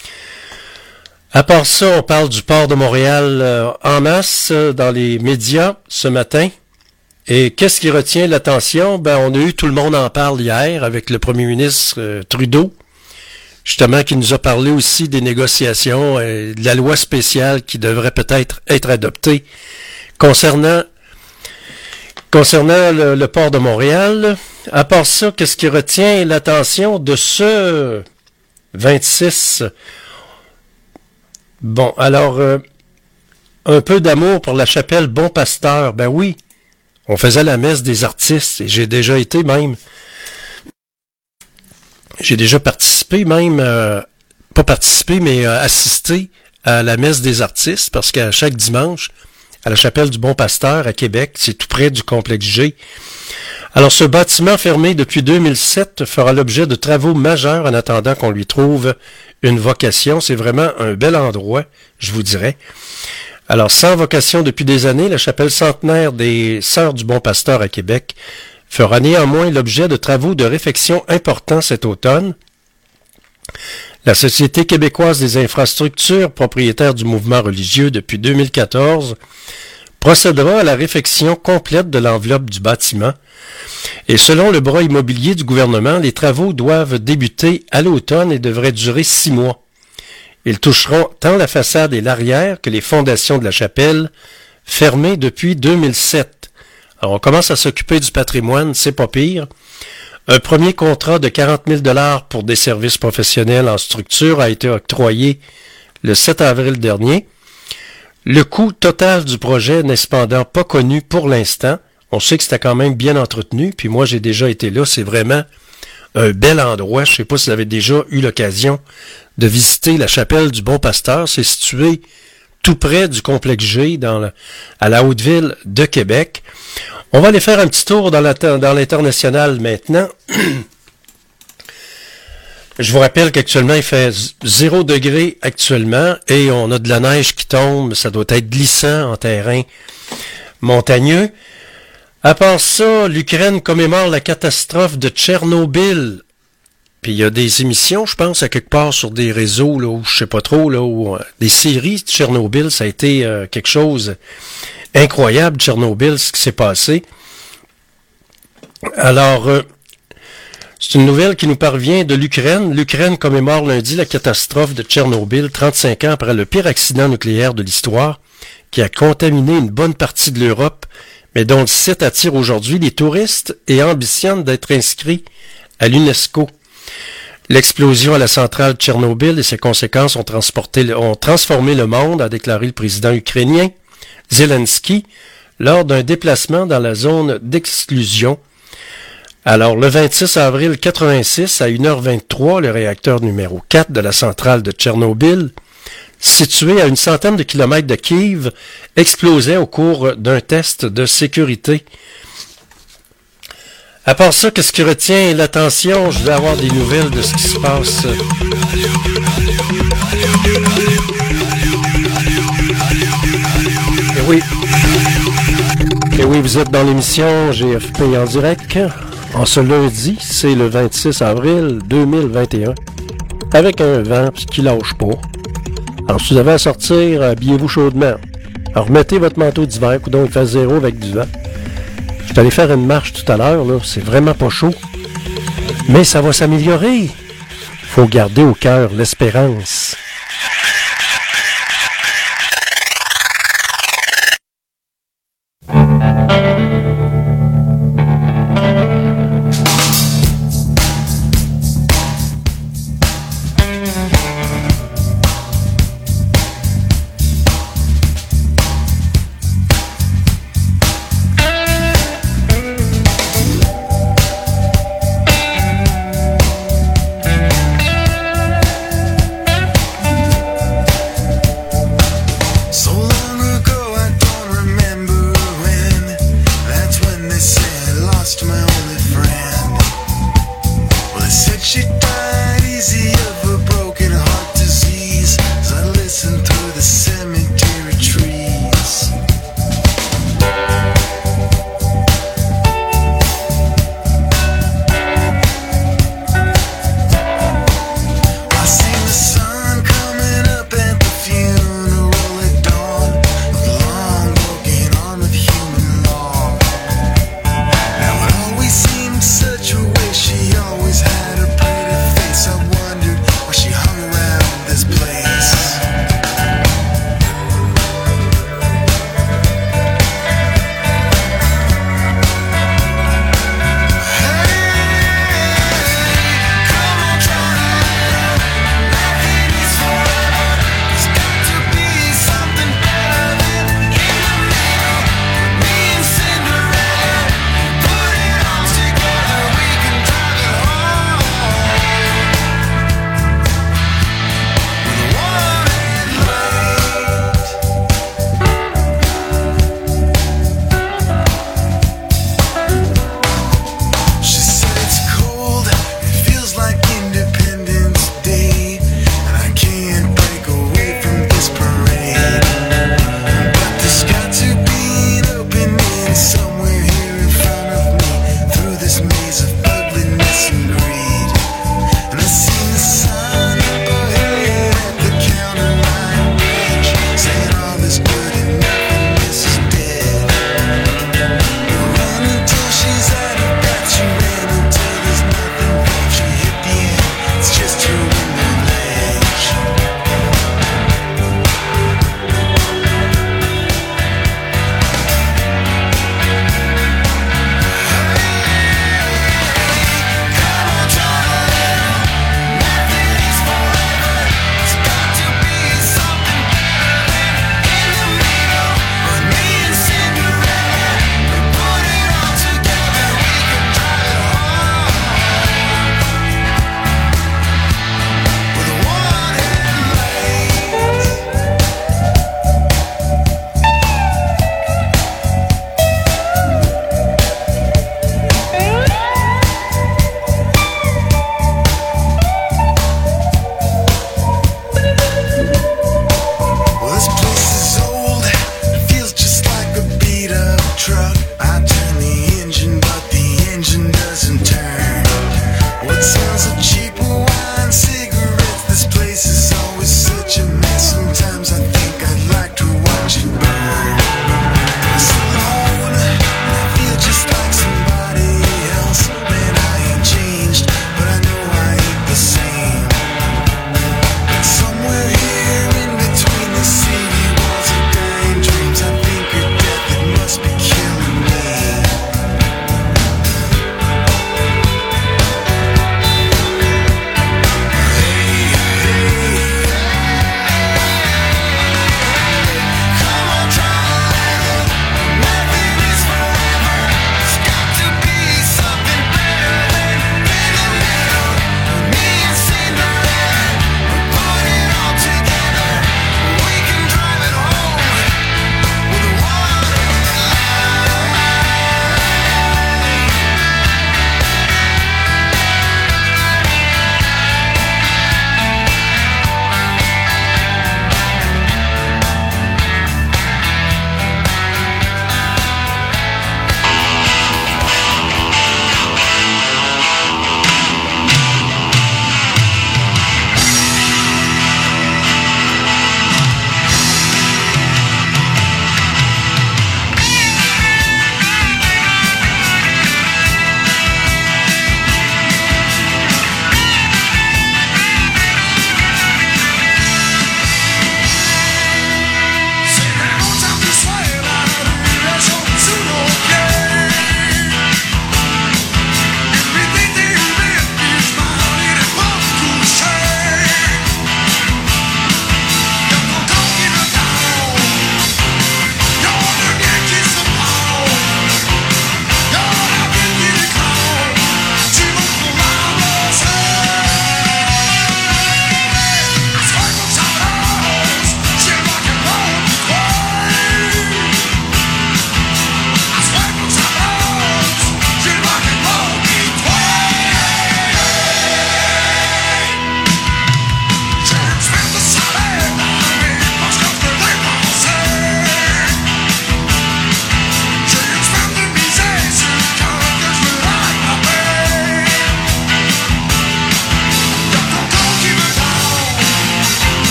À part ça, on parle du port de Montréal euh, en masse euh, dans les médias ce matin. Et qu'est-ce qui retient l'attention? Ben, on a eu Tout le monde en parle hier avec le premier ministre euh, Trudeau, justement, qui nous a parlé aussi des négociations et de la loi spéciale qui devrait peut-être être adoptée concernant concernant le, le port de Montréal. À part ça, qu'est-ce qui retient l'attention de ce vingt-six? Bon, alors, euh, un peu d'amour pour la chapelle Bon Pasteur. Ben oui, on faisait la messe des artistes et j'ai déjà été même... J'ai déjà participé même, euh, pas participé, mais euh, assisté à la messe des artistes, parce qu'à chaque dimanche, à la chapelle du Bon Pasteur à Québec, c'est tout près du complexe G. Alors ce bâtiment fermé depuis deux mille sept fera l'objet de travaux majeurs en attendant qu'on lui trouve une vocation. C'est vraiment un bel endroit, je vous dirais. Alors sans vocation depuis des années, la chapelle centenaire des Sœurs du Bon Pasteur à Québec fera néanmoins l'objet de travaux de réfection importants cet automne. La Société québécoise des infrastructures, propriétaire du mouvement religieux depuis deux mille quatorze, procédera à la réfection complète de l'enveloppe du bâtiment. Et selon le bras immobilier du gouvernement, les travaux doivent débuter à l'automne et devraient durer six mois. Ils toucheront tant la façade et l'arrière que les fondations de la chapelle, fermées depuis deux mille sept. Alors, on commence à s'occuper du patrimoine, c'est pas pire. Un premier contrat de quarante mille dollars pour des services professionnels en structure a été octroyé le sept avril dernier. Le coût total du projet n'est cependant pas connu pour l'instant. On sait que c'était quand même bien entretenu, puis moi j'ai déjà été là, c'est vraiment un bel endroit. Je ne sais pas si vous avez déjà eu l'occasion de visiter la chapelle du Bon Pasteur. C'est situé tout près du complexe G dans le, à la Haute-Ville de Québec. On va aller faire un petit tour dans, la, dans l'international maintenant. Je vous rappelle qu'actuellement, il fait zéro degré actuellement et on a de la neige qui tombe. Ça doit être glissant en terrain montagneux. À part ça, l'Ukraine commémore la catastrophe de Tchernobyl. Puis il y a des émissions, je pense, à quelque part sur des réseaux, là, où je sais pas trop, là, où euh, des séries de Tchernobyl, ça a été euh, quelque chose incroyable, Tchernobyl, ce qui s'est passé. Alors, euh, c'est une nouvelle qui nous parvient de l'Ukraine. L'Ukraine commémore lundi la catastrophe de Tchernobyl, trente-cinq ans après le pire accident nucléaire de l'histoire, qui a contaminé une bonne partie de l'Europe, mais dont le site attire aujourd'hui les touristes et ambitionne d'être inscrit à l'UNESCO. L'explosion à la centrale Tchernobyl et ses conséquences ont, transporté, ont transformé le monde, a déclaré le président ukrainien Zelensky lors d'un déplacement dans la zone d'exclusion. Alors, le vingt-six avril quatre-vingt-six, à une heure vingt-trois, le réacteur numéro quatre de la centrale de Tchernobyl, situé à une centaine de kilomètres de Kiev, explosait au cours d'un test de sécurité. À part ça, qu'est-ce qui retient l'attention? Je vais avoir des nouvelles de ce qui se passe. Et oui. Et oui, vous êtes dans l'émission G F P en direct. En ce lundi, c'est le vingt-six avril deux mille vingt et un. Avec un vent qui lâche pas. Alors, si vous avez à sortir, habillez-vous chaudement. Alors, remettez votre manteau d'hiver, coudonc, il fait zéro avec du vent. Je suis allé faire une marche tout à l'heure, là, c'est vraiment pas chaud. Mais ça va s'améliorer. Faut garder au cœur l'espérance. She died easy of a broken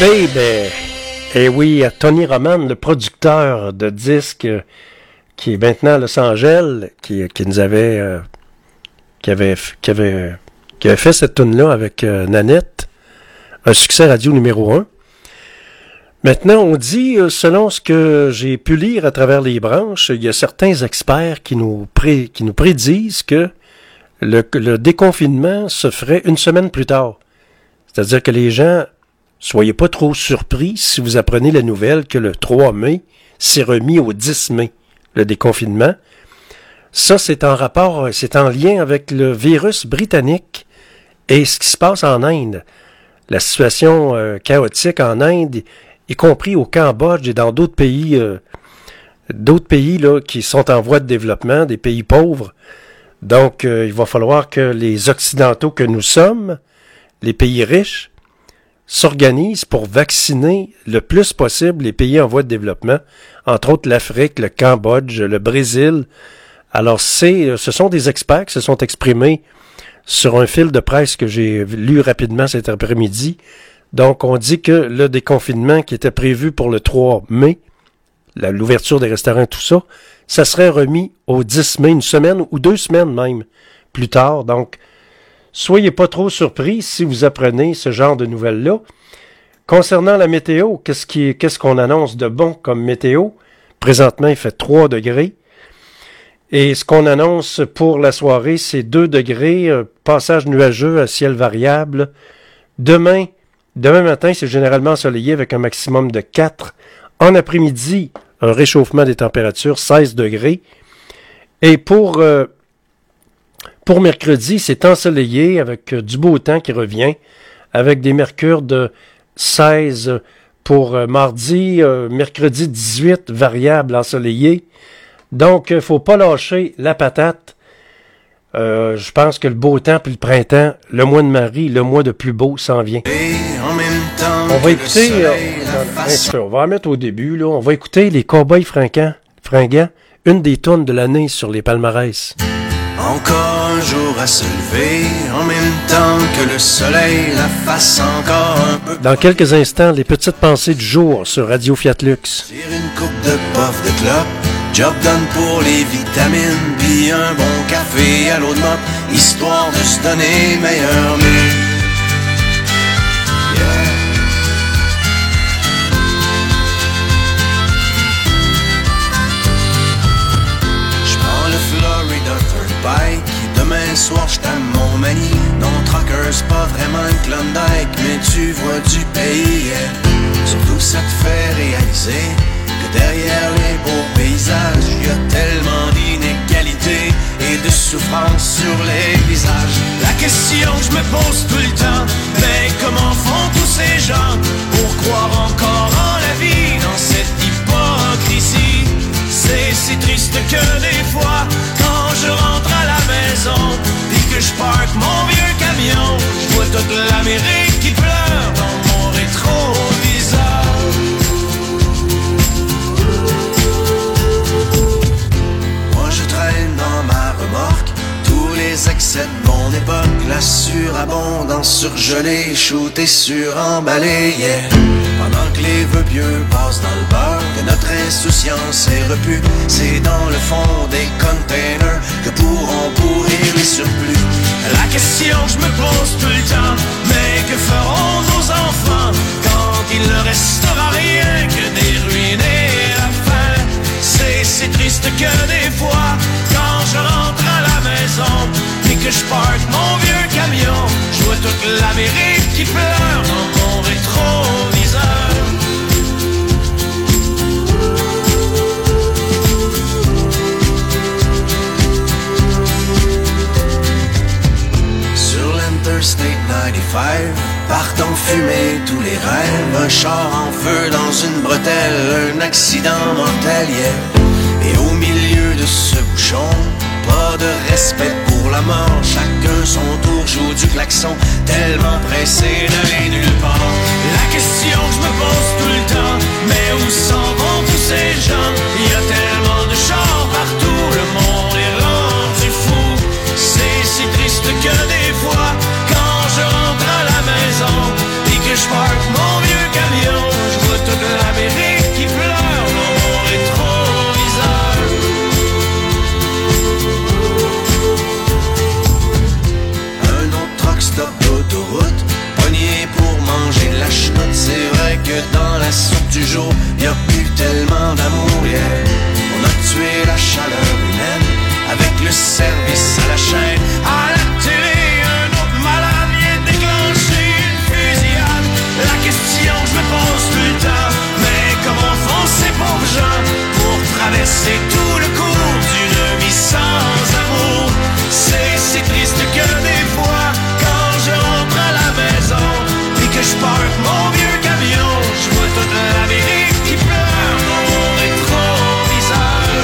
Baby. Et oui, Tony Roman, le producteur de disques euh, qui est maintenant à Los Angeles, qui, qui nous avait, euh, qui avait, qui avait, qui avait fait cette tune-là avec euh, Nanette, un succès radio numéro un. Maintenant, on dit, euh, selon ce que j'ai pu lire à travers les branches, il y a certains experts qui nous, pré, qui nous prédisent que le, le déconfinement se ferait une semaine plus tard. C'est-à-dire que les gens, soyez pas trop surpris si vous apprenez la nouvelle que le trois mai s'est remis au dix mai, le déconfinement. Ça, c'est en rapport, c'est en lien avec le virus britannique et ce qui se passe en Inde. La situation euh, chaotique en Inde, y compris au Cambodge et dans d'autres pays, euh, d'autres pays là, qui sont en voie de développement, des pays pauvres. Donc, euh, il va falloir que les Occidentaux que nous sommes, les pays riches, s'organisent pour vacciner le plus possible les pays en voie de développement, entre autres l'Afrique, le Cambodge, le Brésil. Alors, c'est, ce sont des experts qui se sont exprimés sur un fil de presse que j'ai lu rapidement cet après-midi. Donc, on dit que le déconfinement qui était prévu pour le trois mai, la, l'ouverture des restaurants, tout ça, ça serait remis au dix mai, une semaine ou deux semaines même plus tard. Donc, soyez pas trop surpris si vous apprenez ce genre de nouvelles-là. Concernant la météo, qu'est-ce qui, qu'est-ce qu'on annonce de bon comme météo? Présentement, il fait trois degrés. Et ce qu'on annonce pour la soirée, c'est deux degrés, euh, passage nuageux à ciel variable. Demain, demain matin, c'est généralement ensoleillé avec un maximum de quatre. En après-midi, un réchauffement des températures, seize degrés. Et pour... Euh, Pour mercredi, c'est ensoleillé avec du beau temps qui revient, avec des mercures de seize pour mardi, euh, mercredi dix-huit, variable ensoleillé. Donc, il ne faut pas lâcher la patate. Euh, je pense que le beau temps puis le printemps, le mois de Marie, le mois de plus beau s'en vient. On va écouter, euh, on va en mettre au début, là, on va écouter les Cowboys fringants, fringants, une des tunes de l'année sur les palmarès. Encore un jour à se lever, en même temps que le soleil la fasse encore un peu. Dans quelques instants, les petites pensées du jour sur Radio Fiat Lux. Tire une coupe de puff de clope, job done pour les vitamines, puis un bon café à l'eau de mop, histoire de se donner meilleur mieux. Yeah. J'prends le Florida Turnpike, demain soir j't'aime mon mani. Non, trucker c'est pas vraiment une Klondike, mais tu vois du pays, yeah. Surtout ça te fait réaliser que derrière les beaux paysages, y a tellement d'inégalités et de souffrance sur les visages. La question que je me pose tout le temps, mais comment font tous ces gens pour croire encore en la vie dans cette hypocrisie? C'est si triste que des fois, quand je rentre à la maison et que je parque mon vieux camion, je vois toute l'Amérique qui pleure dans mon rétroviseur. Moi je traîne dans ma remorque tous les excès de mon époque, la surabondance surgelée, shootée, suremballée, yeah. Pendant que les vœux pieux passent dans le beurre, que notre insouciance est repue, c'est dans le fond des containers que pourront pourrir les surplus. La question que je me pose tout le temps, mais que feront nos enfants quand il ne restera rien que des ruines et la faim? C'est si triste que des fois, quand je rentre à la maison et que je parque mon vieux camion, je vois toute l'Amérique qui pleure dans mon rétroviseur. Sur l'Interstate quatre-vingt-quinze, partant fumer tous les rêves, un char en feu dans une bretelle, un accident mortel, yeah. Et au milieu de ce bouchon, pas de respect pour la mort, chacun son tour joue du klaxon, tellement pressé d'aller nulle part. La question que je me pose tout le temps, mais où s'en vont tous ces gens? Il y a tellement de chars partout, le monde est rendu fou. C'est si triste que des fois, quand je rentre à la maison et que je parque mon vieux camion, service à la chaîne. À la télé, un autre malade vient déclencher une fusillade. La question que je me pose tout le temps, mais comment font ces pauvres gens pour traverser tout le cours d'une vie sans amour? C'est si triste que des fois, quand je rentre à la maison et que je parque mon vieux camion, je vois toute l'Amérique qui pleure dans mon rétroviseur.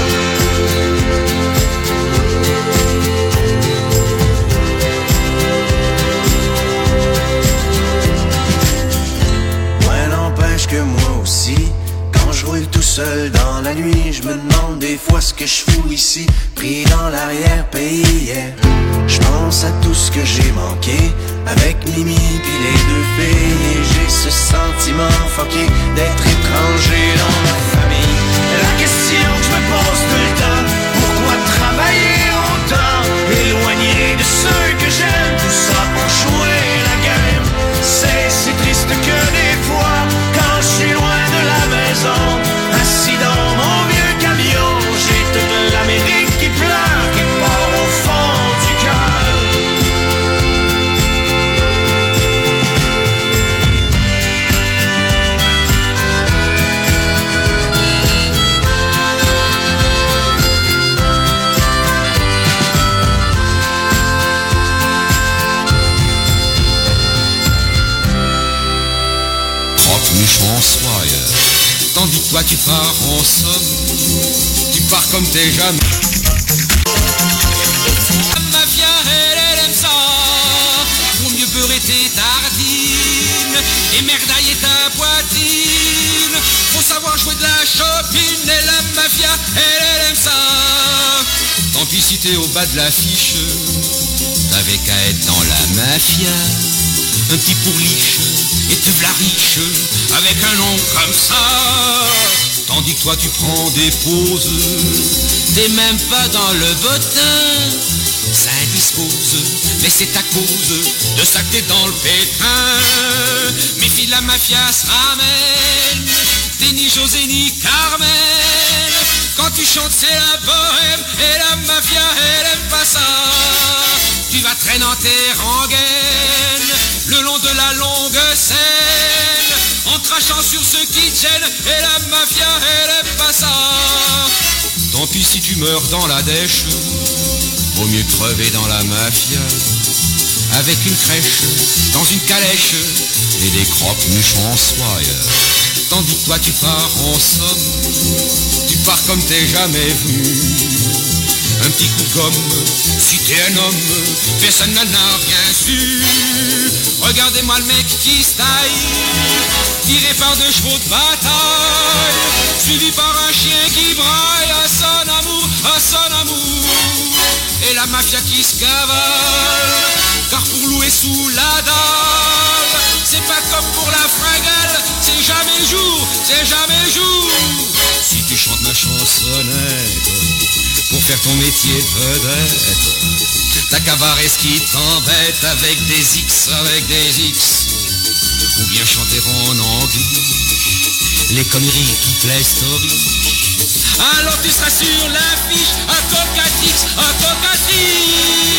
Ouais, n'empêche que moi aussi, quand je roule tout seul dans la nuit, je me demande des fois ce que je fous ici, pris dans l'arrière-pays. Yeah. Je pense à tout ce que j'ai manqué avec Mimi pis les deux filles, et j'ai ce sentiment fucké d'être étranger dans ma famille. La question que je me pose tout le temps, pourquoi travailler autant, éloigné de ceux que j'aime, tout ça pour jouer la game? C'est si triste que des fois, quand je suis loin de la maison, assis dans mon vieux camion, j'ai toute l'Amérique qui pleure, qui part au fond du cœur. François, tandis que toi tu pars en somme, tu pars comme t'es jamais. La mafia, elle, elle aime ça, pour mieux beurrer tes tardines et merdailler ta poitrine. Faut savoir jouer de la chopine, et la mafia, elle, elle aime ça. Tant pis si t'es au bas de l'affiche, t'avais qu'à être dans la mafia. Un petit pourliche et te v'la riche, avec un nom comme ça. Tandis que toi tu prends des pauses, t'es même pas dans le bottin. Ça indispose, mais c'est à cause de ça que t'es dans le pétrin. Méfie, la mafia se ramène, t'es ni José ni Carmen. Quand tu chantes c'est la bohème, et la mafia elle aime pas ça. Tu vas traîner en tes rengaines le long de la longue scène, en crachant sur ceux qui te gênent, et la mafia elle aime pas ça. Tant pis si tu meurs dans la dèche, vaut mieux crever dans la mafia, avec une crèche dans une calèche et des croque-muches en soie. Tandis que toi tu pars en somme, tu pars comme t'es jamais venu. Un petit coup de gomme, si t'es un homme, personne n'en a rien su. Regardez-moi le mec qui se taille, tiré par deux chevaux de bataille, suivi par un chien qui braille à son amour, à son amour. Et la mafia qui se cavale, car pour louer sous la dalle, c'est pas comme pour la fringale, c'est jamais jour, c'est jamais jour. Si tu chantes ma chansonnette, pour faire ton métier vedette, t'as qu'à barrer ce qui t'embête avec des X, avec des X. Ou bien chanter en anglais les conneries qui plaisent aux riches. Alors tu seras sur l'affiche, un Cocatrix, un Cocatrix.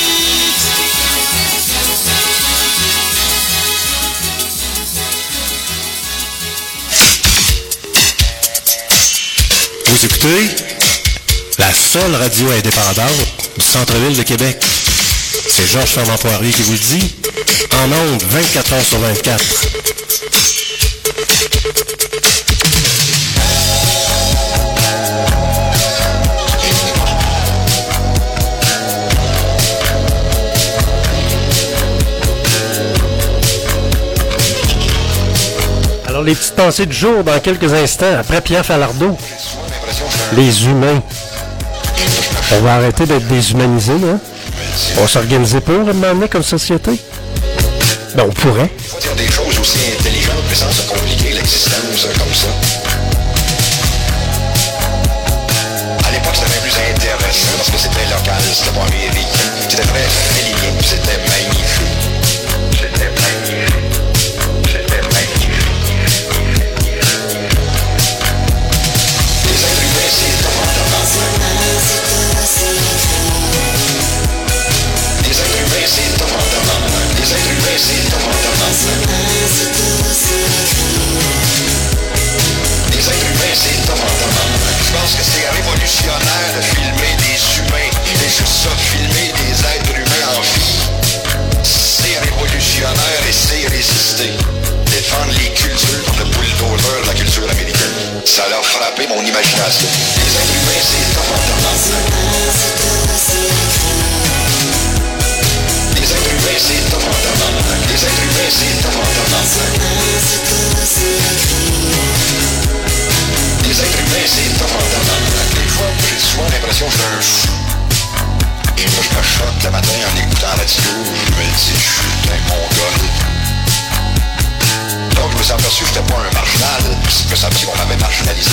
Vous écoutez la seule radio indépendante du centre-ville de Québec. C'est Georges Fernand Poirier qui vous le dit, en ondes vingt-quatre heures sur vingt-quatre. Alors, les petites pensées du jour dans quelques instants, après Pierre Falardeau. Les humains. On va arrêter d'être déshumanisés, hein? On va s'organiser pour un moment donné comme société. Ben, on pourrait. Il faut dire des choses aussi intelligentes, mais sans se compliquer l'existence comme ça. À l'époque, c'était plus intéressant parce que c'était local, c'était pas américain. C'était très félinien, c'était magnifique. C'était magnifique. C'était magnifique. Les êtres humains, c'est choc le matin en écoutant la radio. Je me dis, je suis un mongol. Donc je me suis aperçu que j'étais pas un marginal, puis je me suis aperçu qu'on m'avait marginalisé.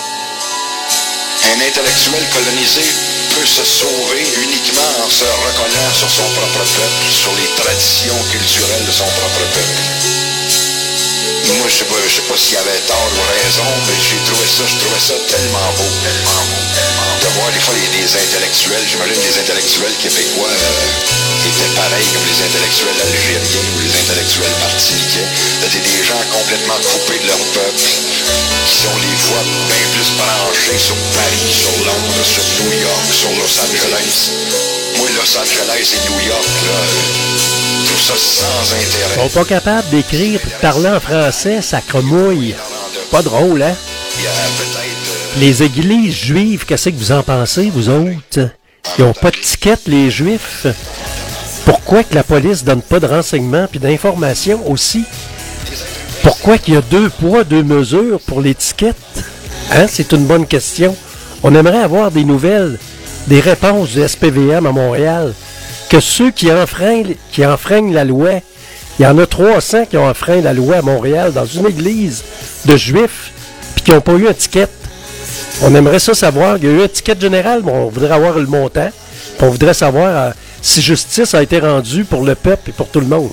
Un intellectuel colonisé peut se sauver uniquement en se recollant sur son propre peuple, sur les traditions culturelles de son propre peuple. Moi, je sais pas, je sais pas s'il y avait tort ou raison, mais j'ai trouvé ça, je trouvais ça tellement beau, tellement beau, tellement beau. De voir des fois les, des intellectuels, j'imagine les intellectuels québécois euh, étaient pareils comme les intellectuels algériens ou les intellectuels martiniquais. C'était des gens complètement coupés de leur peuple, qui sont les fois bien plus branchés sur Paris, sur Londres, sur New York, sur Los Angeles. Moi, Los Angeles et New York, là, tout ça sans intérêt. Ils sont pas capables d'écrire et de parler en français, ça cremouille. Pas drôle, hein? Les églises juives, qu'est-ce que vous en pensez, vous autres? Ils n'ont pas de ticket, les juifs. Pourquoi que la police donne pas de renseignements puis d'informations aussi? Pourquoi qu'il y a deux poids, deux mesures pour l'étiquette? Hein? C'est une bonne question. On aimerait avoir des nouvelles, des réponses du S P V M à Montréal. Que ceux qui enfreignent, qui enfreignent la loi, il y en a trois cents qui ont enfreint la loi à Montréal dans une église de juifs puis qui n'ont pas eu un ticket. On aimerait ça savoir. Il y a eu un ticket général, mais on voudrait avoir le montant. On voudrait savoir euh, si justice a été rendue pour le peuple et pour tout le monde.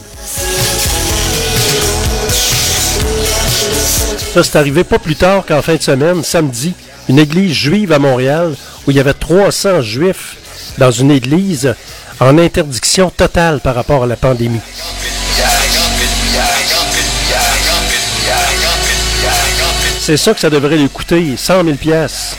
Ça, c'est arrivé pas plus tard qu'en fin de semaine, samedi, une église juive à Montréal où il y avait trois cents juifs dans une église en interdiction totale par rapport à la pandémie. C'est ça que ça devrait lui coûter, cent mille piastres.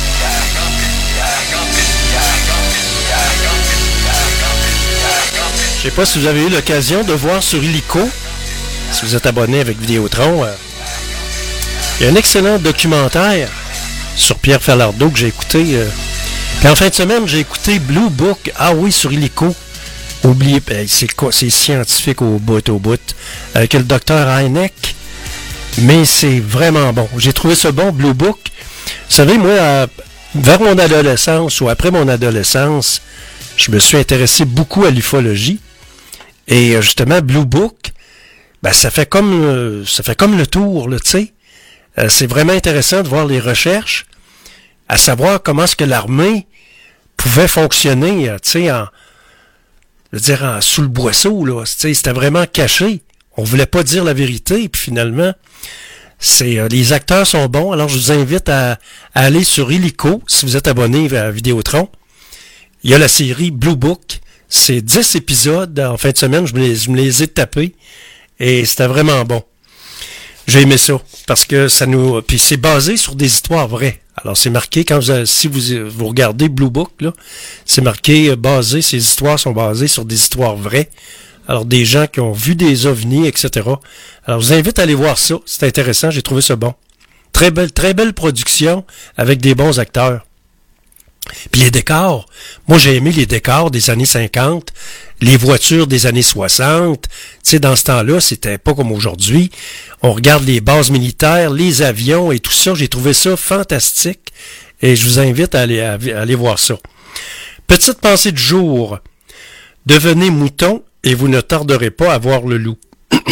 Je sais pas si vous avez eu l'occasion de voir sur Illico, si vous êtes abonné avec Vidéotron, euh, il y a un excellent documentaire sur Pierre Falardeau que j'ai écouté. Euh, puis en fin de semaine, j'ai écouté Blue Book. Ah oui, sur Illico. Oubliez, ben, c'est quoi? C'est scientifique au bout, au bout. Avec le docteur Heineck. Mais c'est vraiment bon. J'ai trouvé ça bon, Blue Book. Vous savez, moi, euh, vers mon adolescence ou après mon adolescence, je me suis intéressé beaucoup à l'ufologie. Et euh, justement, Blue Book, ben, ça fait comme euh, ça fait comme le tour, là, tu sais. Euh, c'est vraiment intéressant de voir les recherches, à savoir comment est-ce que l'armée pouvait fonctionner, tu sais, en, je veux dire, en, sous le boisseau, là. Tu sais, c'était vraiment caché. On voulait pas dire la vérité, puis finalement, c'est euh, les acteurs sont bons. Alors, je vous invite à, à aller sur Illico, si vous êtes abonné à Vidéotron. Il y a la série Blue Book. C'est dix épisodes. En fin de semaine, je me les, je me les ai tapés. Et c'était vraiment bon. J'ai aimé ça. Parce que ça nous... Puis c'est basé sur des histoires vraies. Alors, c'est marqué, quand vous, si vous, vous regardez Blue Book, là, c'est marqué, basé, ces histoires sont basées sur des histoires vraies. Alors, des gens qui ont vu des ovnis, et cetera. Alors, je vous invite à aller voir ça. C'est intéressant. J'ai trouvé ça bon. Très belle, très belle production avec des bons acteurs. Puis les décors. Moi, j'ai aimé les décors des années cinquante, les voitures des années soixante. Tu sais, dans ce temps-là, c'était pas comme aujourd'hui. On regarde les bases militaires, les avions et tout ça. J'ai trouvé ça fantastique. Et je vous invite à aller, à aller voir ça. Petite pensée du jour. Devenez mouton et vous ne tarderez pas à voir le loup.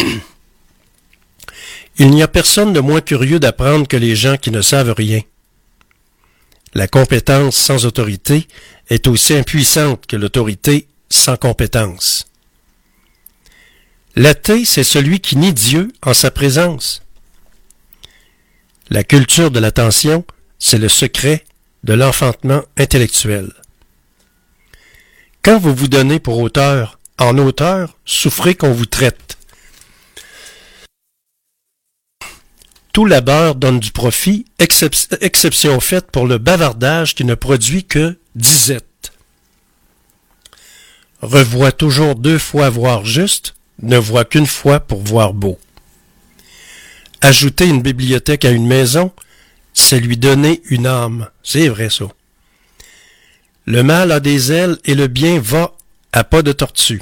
Il n'y a personne de moins curieux d'apprendre que les gens qui ne savent rien. La compétence sans autorité est aussi impuissante que l'autorité sans compétence. L'athée, c'est celui qui nie Dieu en sa présence. La culture de l'attention, c'est le secret de l'enfantement intellectuel. Quand vous vous donnez pour auteur, en auteur, souffrez qu'on vous traite. Tout labeur donne du profit, excep- exception faite pour le bavardage qui ne produit que disette. Revois toujours deux fois voir juste, ne vois qu'une fois pour voir beau. Ajouter une bibliothèque à une maison, c'est lui donner une âme. C'est vrai ça. Le mal a des ailes et le bien va à pas de tortue.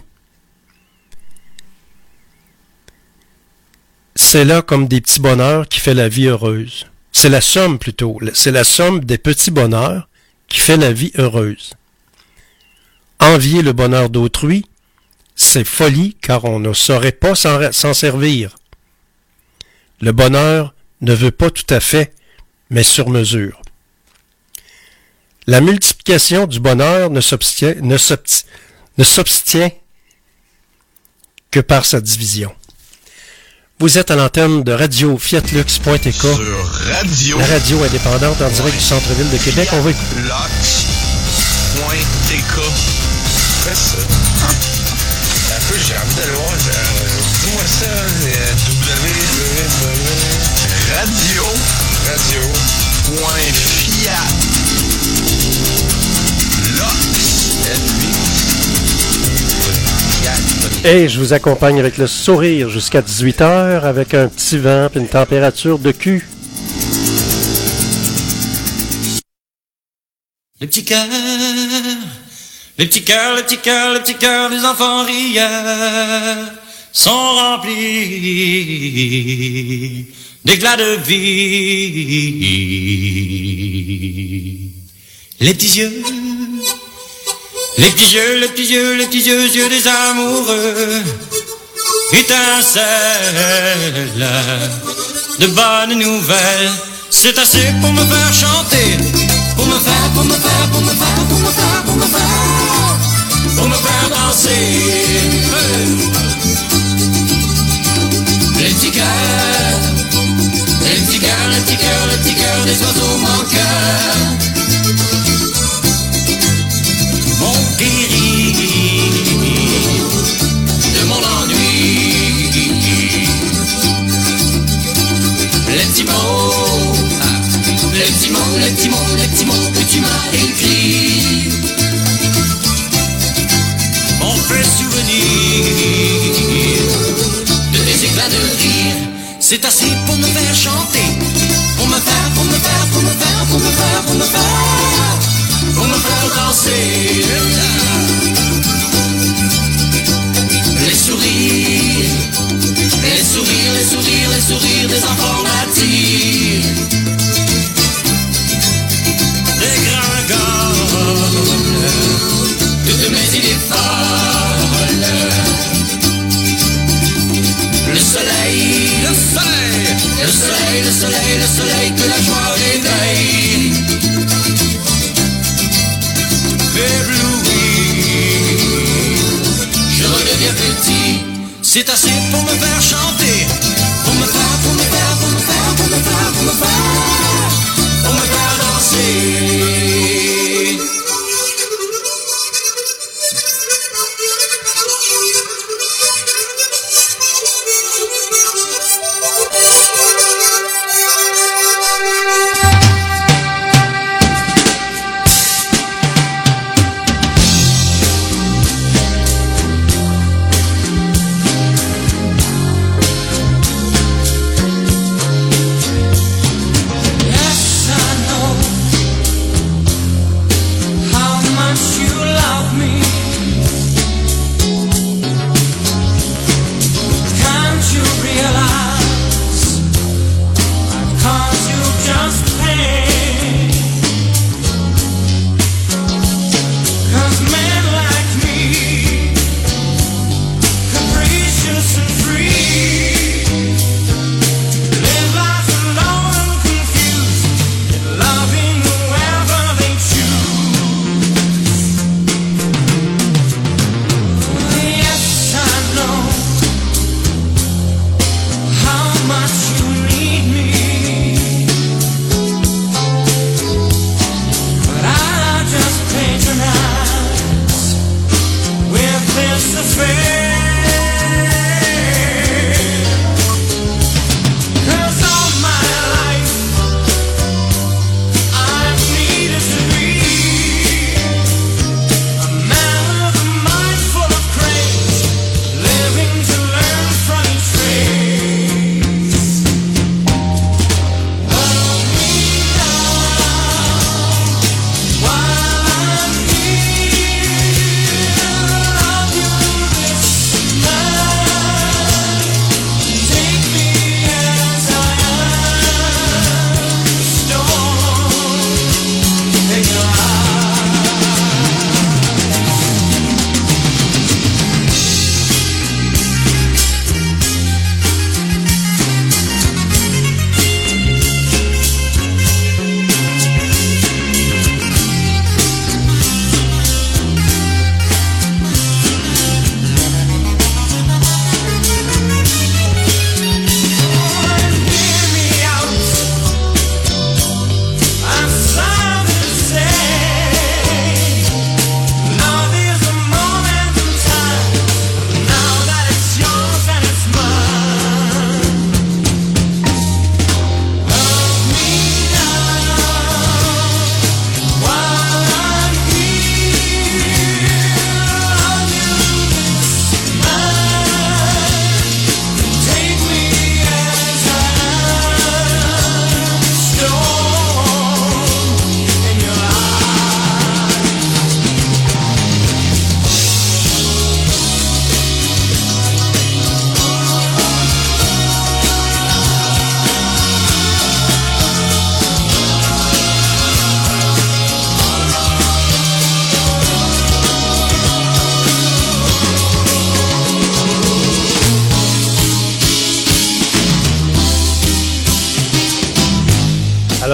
C'est là comme des petits bonheurs qui fait la vie heureuse. C'est la somme plutôt. C'est la somme des petits bonheurs qui fait la vie heureuse. En Envier le bonheur d'autrui, c'est folie car on ne saurait pas s'en, s'en servir. Le bonheur ne veut pas tout à fait, mais sur mesure. La multiplication du bonheur ne s'obtient, ne s'obtient, ne s'obtient que par sa division. Vous êtes à l'antenne de Radio Fiatlux point T K, Sur Radio. la radio indépendante en direct du centre-ville de Québec. On va écouter. Fiatlux.T K. Fais ça. Un peu, j'ai envie d'aller voir. Euh, dis-moi ça. Euh, W. Radio. Radio. Point Fiat. Et je vous accompagne avec le sourire jusqu'à dix-huit heures avec un petit vent et une température de cul. Les petits cœurs, les petits cœurs, les petits cœurs, les petits cœurs des enfants rieurs sont remplis d'éclats de vie. Les petits yeux, les petits yeux, les petits yeux, les petits yeux, yeux des amoureux étincellent de bonnes nouvelles. C'est assez pour me faire chanter, pour me faire, pour me faire, pour me faire, pour me faire, pour me faire, pour me faire danser. Les petits cœurs, les petits cœurs, les petits cœurs, les petits cœurs des oiseaux manqueurs m'ont guéri de mon ennui. Les petits mots, les petits mots, les petits mots, les petits mots que tu m'as écrits m'ont fait souvenir de tes éclats de rire. C'est assez pour me faire chanter, pour me faire, pour me faire, pour me faire, pour me faire, pour me faire, pour me faire danser. Les sourires, les sourires, les sourires, les sourires des enfants natifs. Les gringoles, toutes mes idées folles. Le soleil, le soleil, le soleil, le soleil, le soleil que la joie réveille. Ébloui, je redeviens petit. C'est assez pour me faire chanter, pour me faire, pour me faire, pour me faire, pour me faire, pour me faire, pour me faire danser.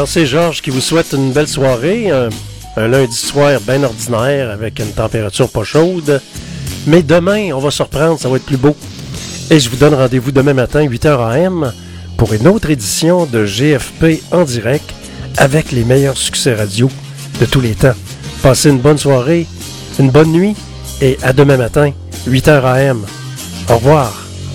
Alors c'est Georges qui vous souhaite une belle soirée, un, un lundi soir bien ordinaire avec une température pas chaude. Mais demain, on va se reprendre, ça va être plus beau. Et je vous donne rendez-vous demain matin, huit heures A M, pour une autre édition de G F P en direct avec les meilleurs succès radio de tous les temps. Passez une bonne soirée, une bonne nuit et à demain matin, huit heures A M. Au revoir.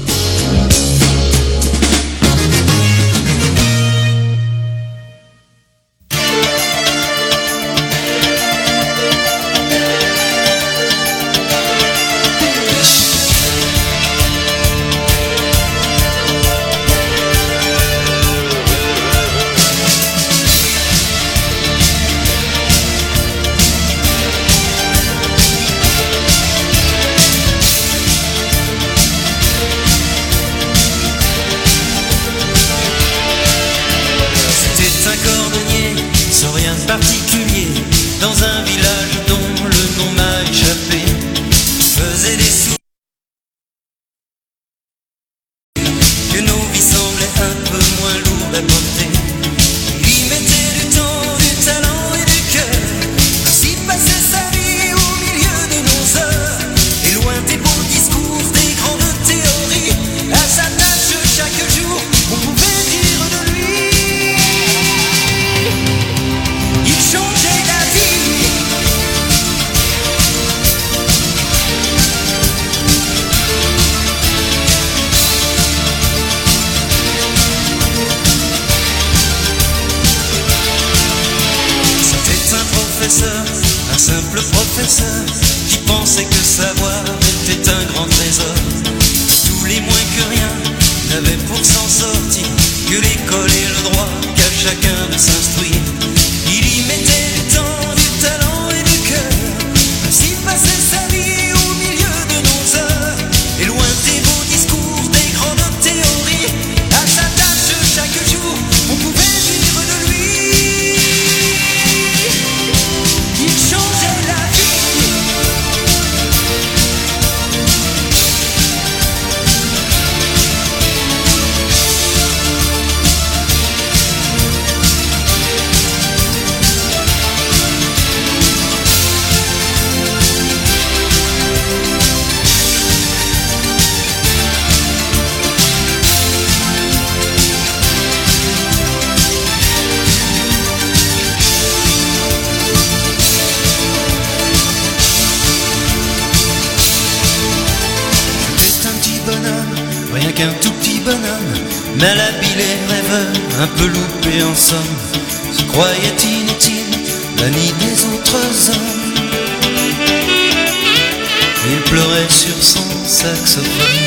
Un peu loupé en somme, se croyait inutile, l'ami des autres hommes. Il pleurait sur son saxophone.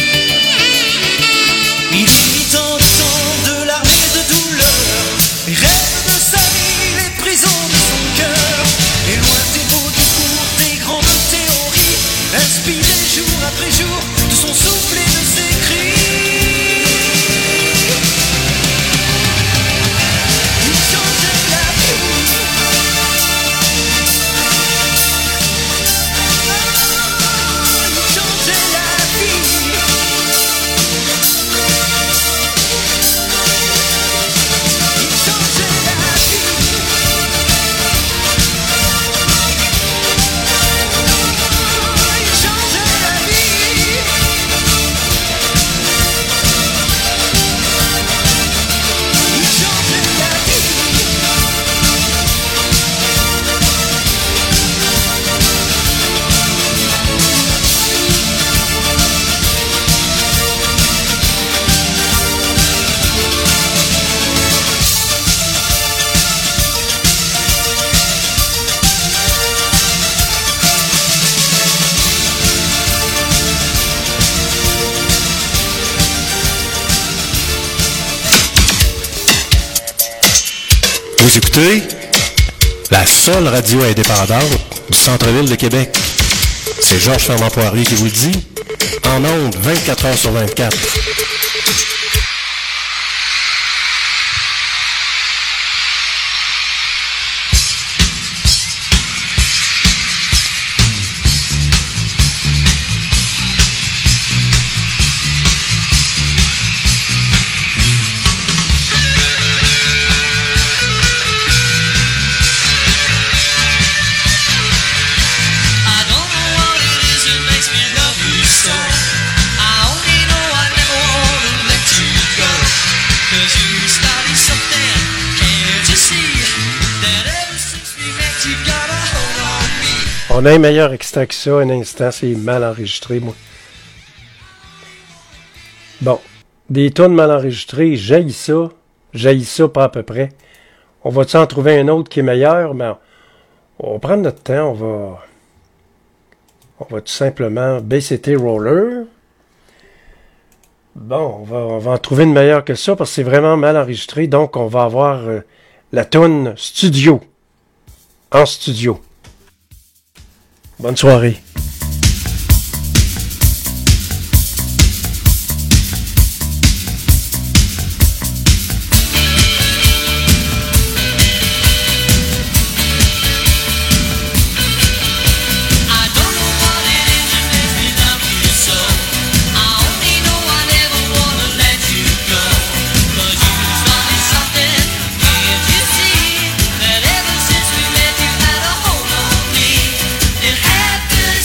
Il fit tant de temps de larmes et de douleur, les rêves de sa vie, les prisons de son cœur. Et loin des beaux discours, des grandes théories, inspiré jour après jour de son souffle et de ses cris. Vous écoutez la seule radio indépendante du centre-ville de Québec. C'est Georges Fernand-Poirier qui vous le dit, en ondes vingt-quatre heures sur vingt-quatre. On a un meilleur extrait que ça, un instant, c'est mal enregistré, moi. Bon, des tonnes mal enregistrées, j'haïs ça, j'haïs ça pas à peu près. On va-tu en trouver un autre qui est meilleur? Mais on va prendre notre temps, on va... On va tout simplement B C T Roller. Bon, on va, on va en trouver une meilleure que ça, parce que c'est vraiment mal enregistré, donc on va avoir euh, la toune studio. En studio. Bonne soirée. That ever since we met you had a hold on me. It happens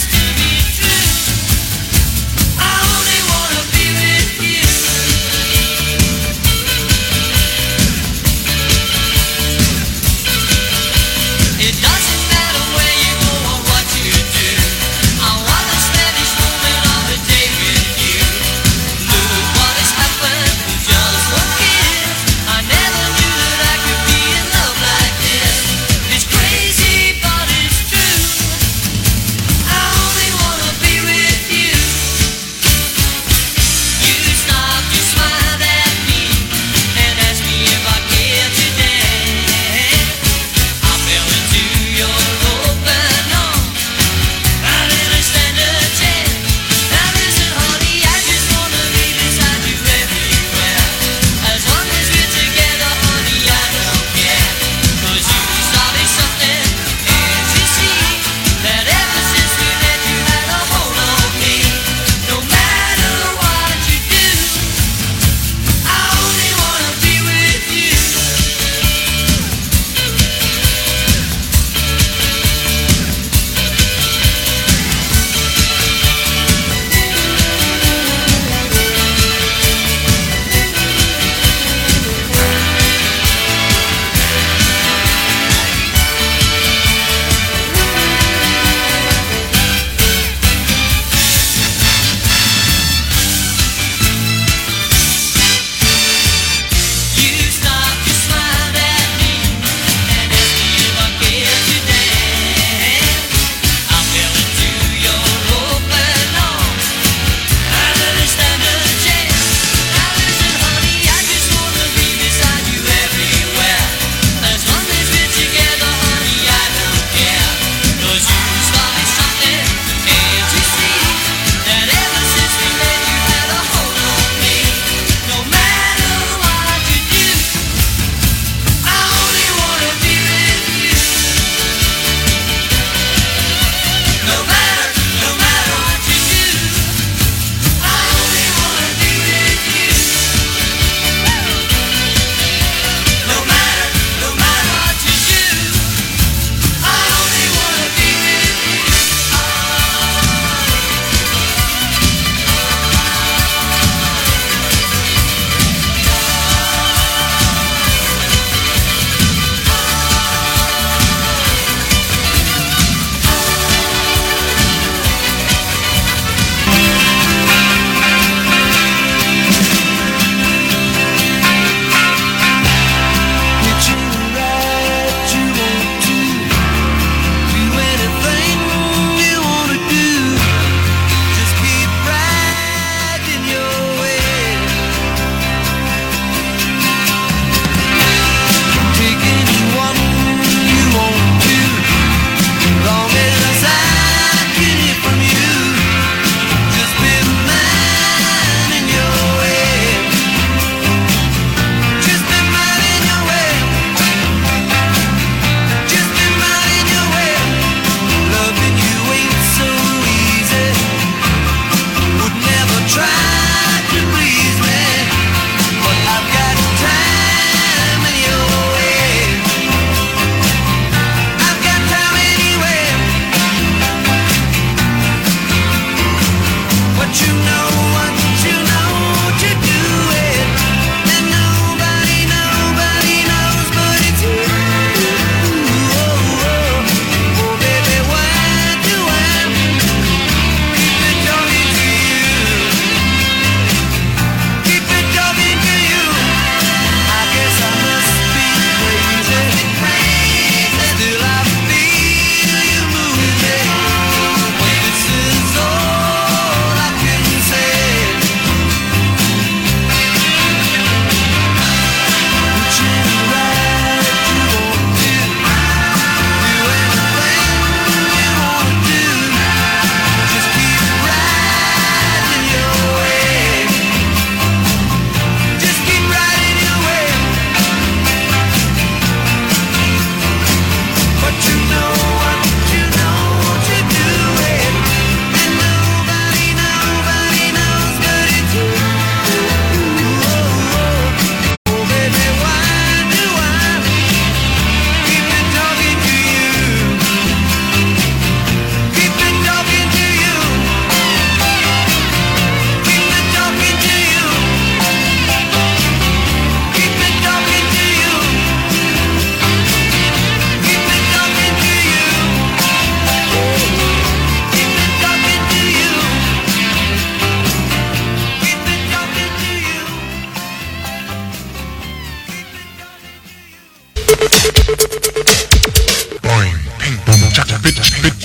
Boing, ping, boom, chaka, bitch, bitch.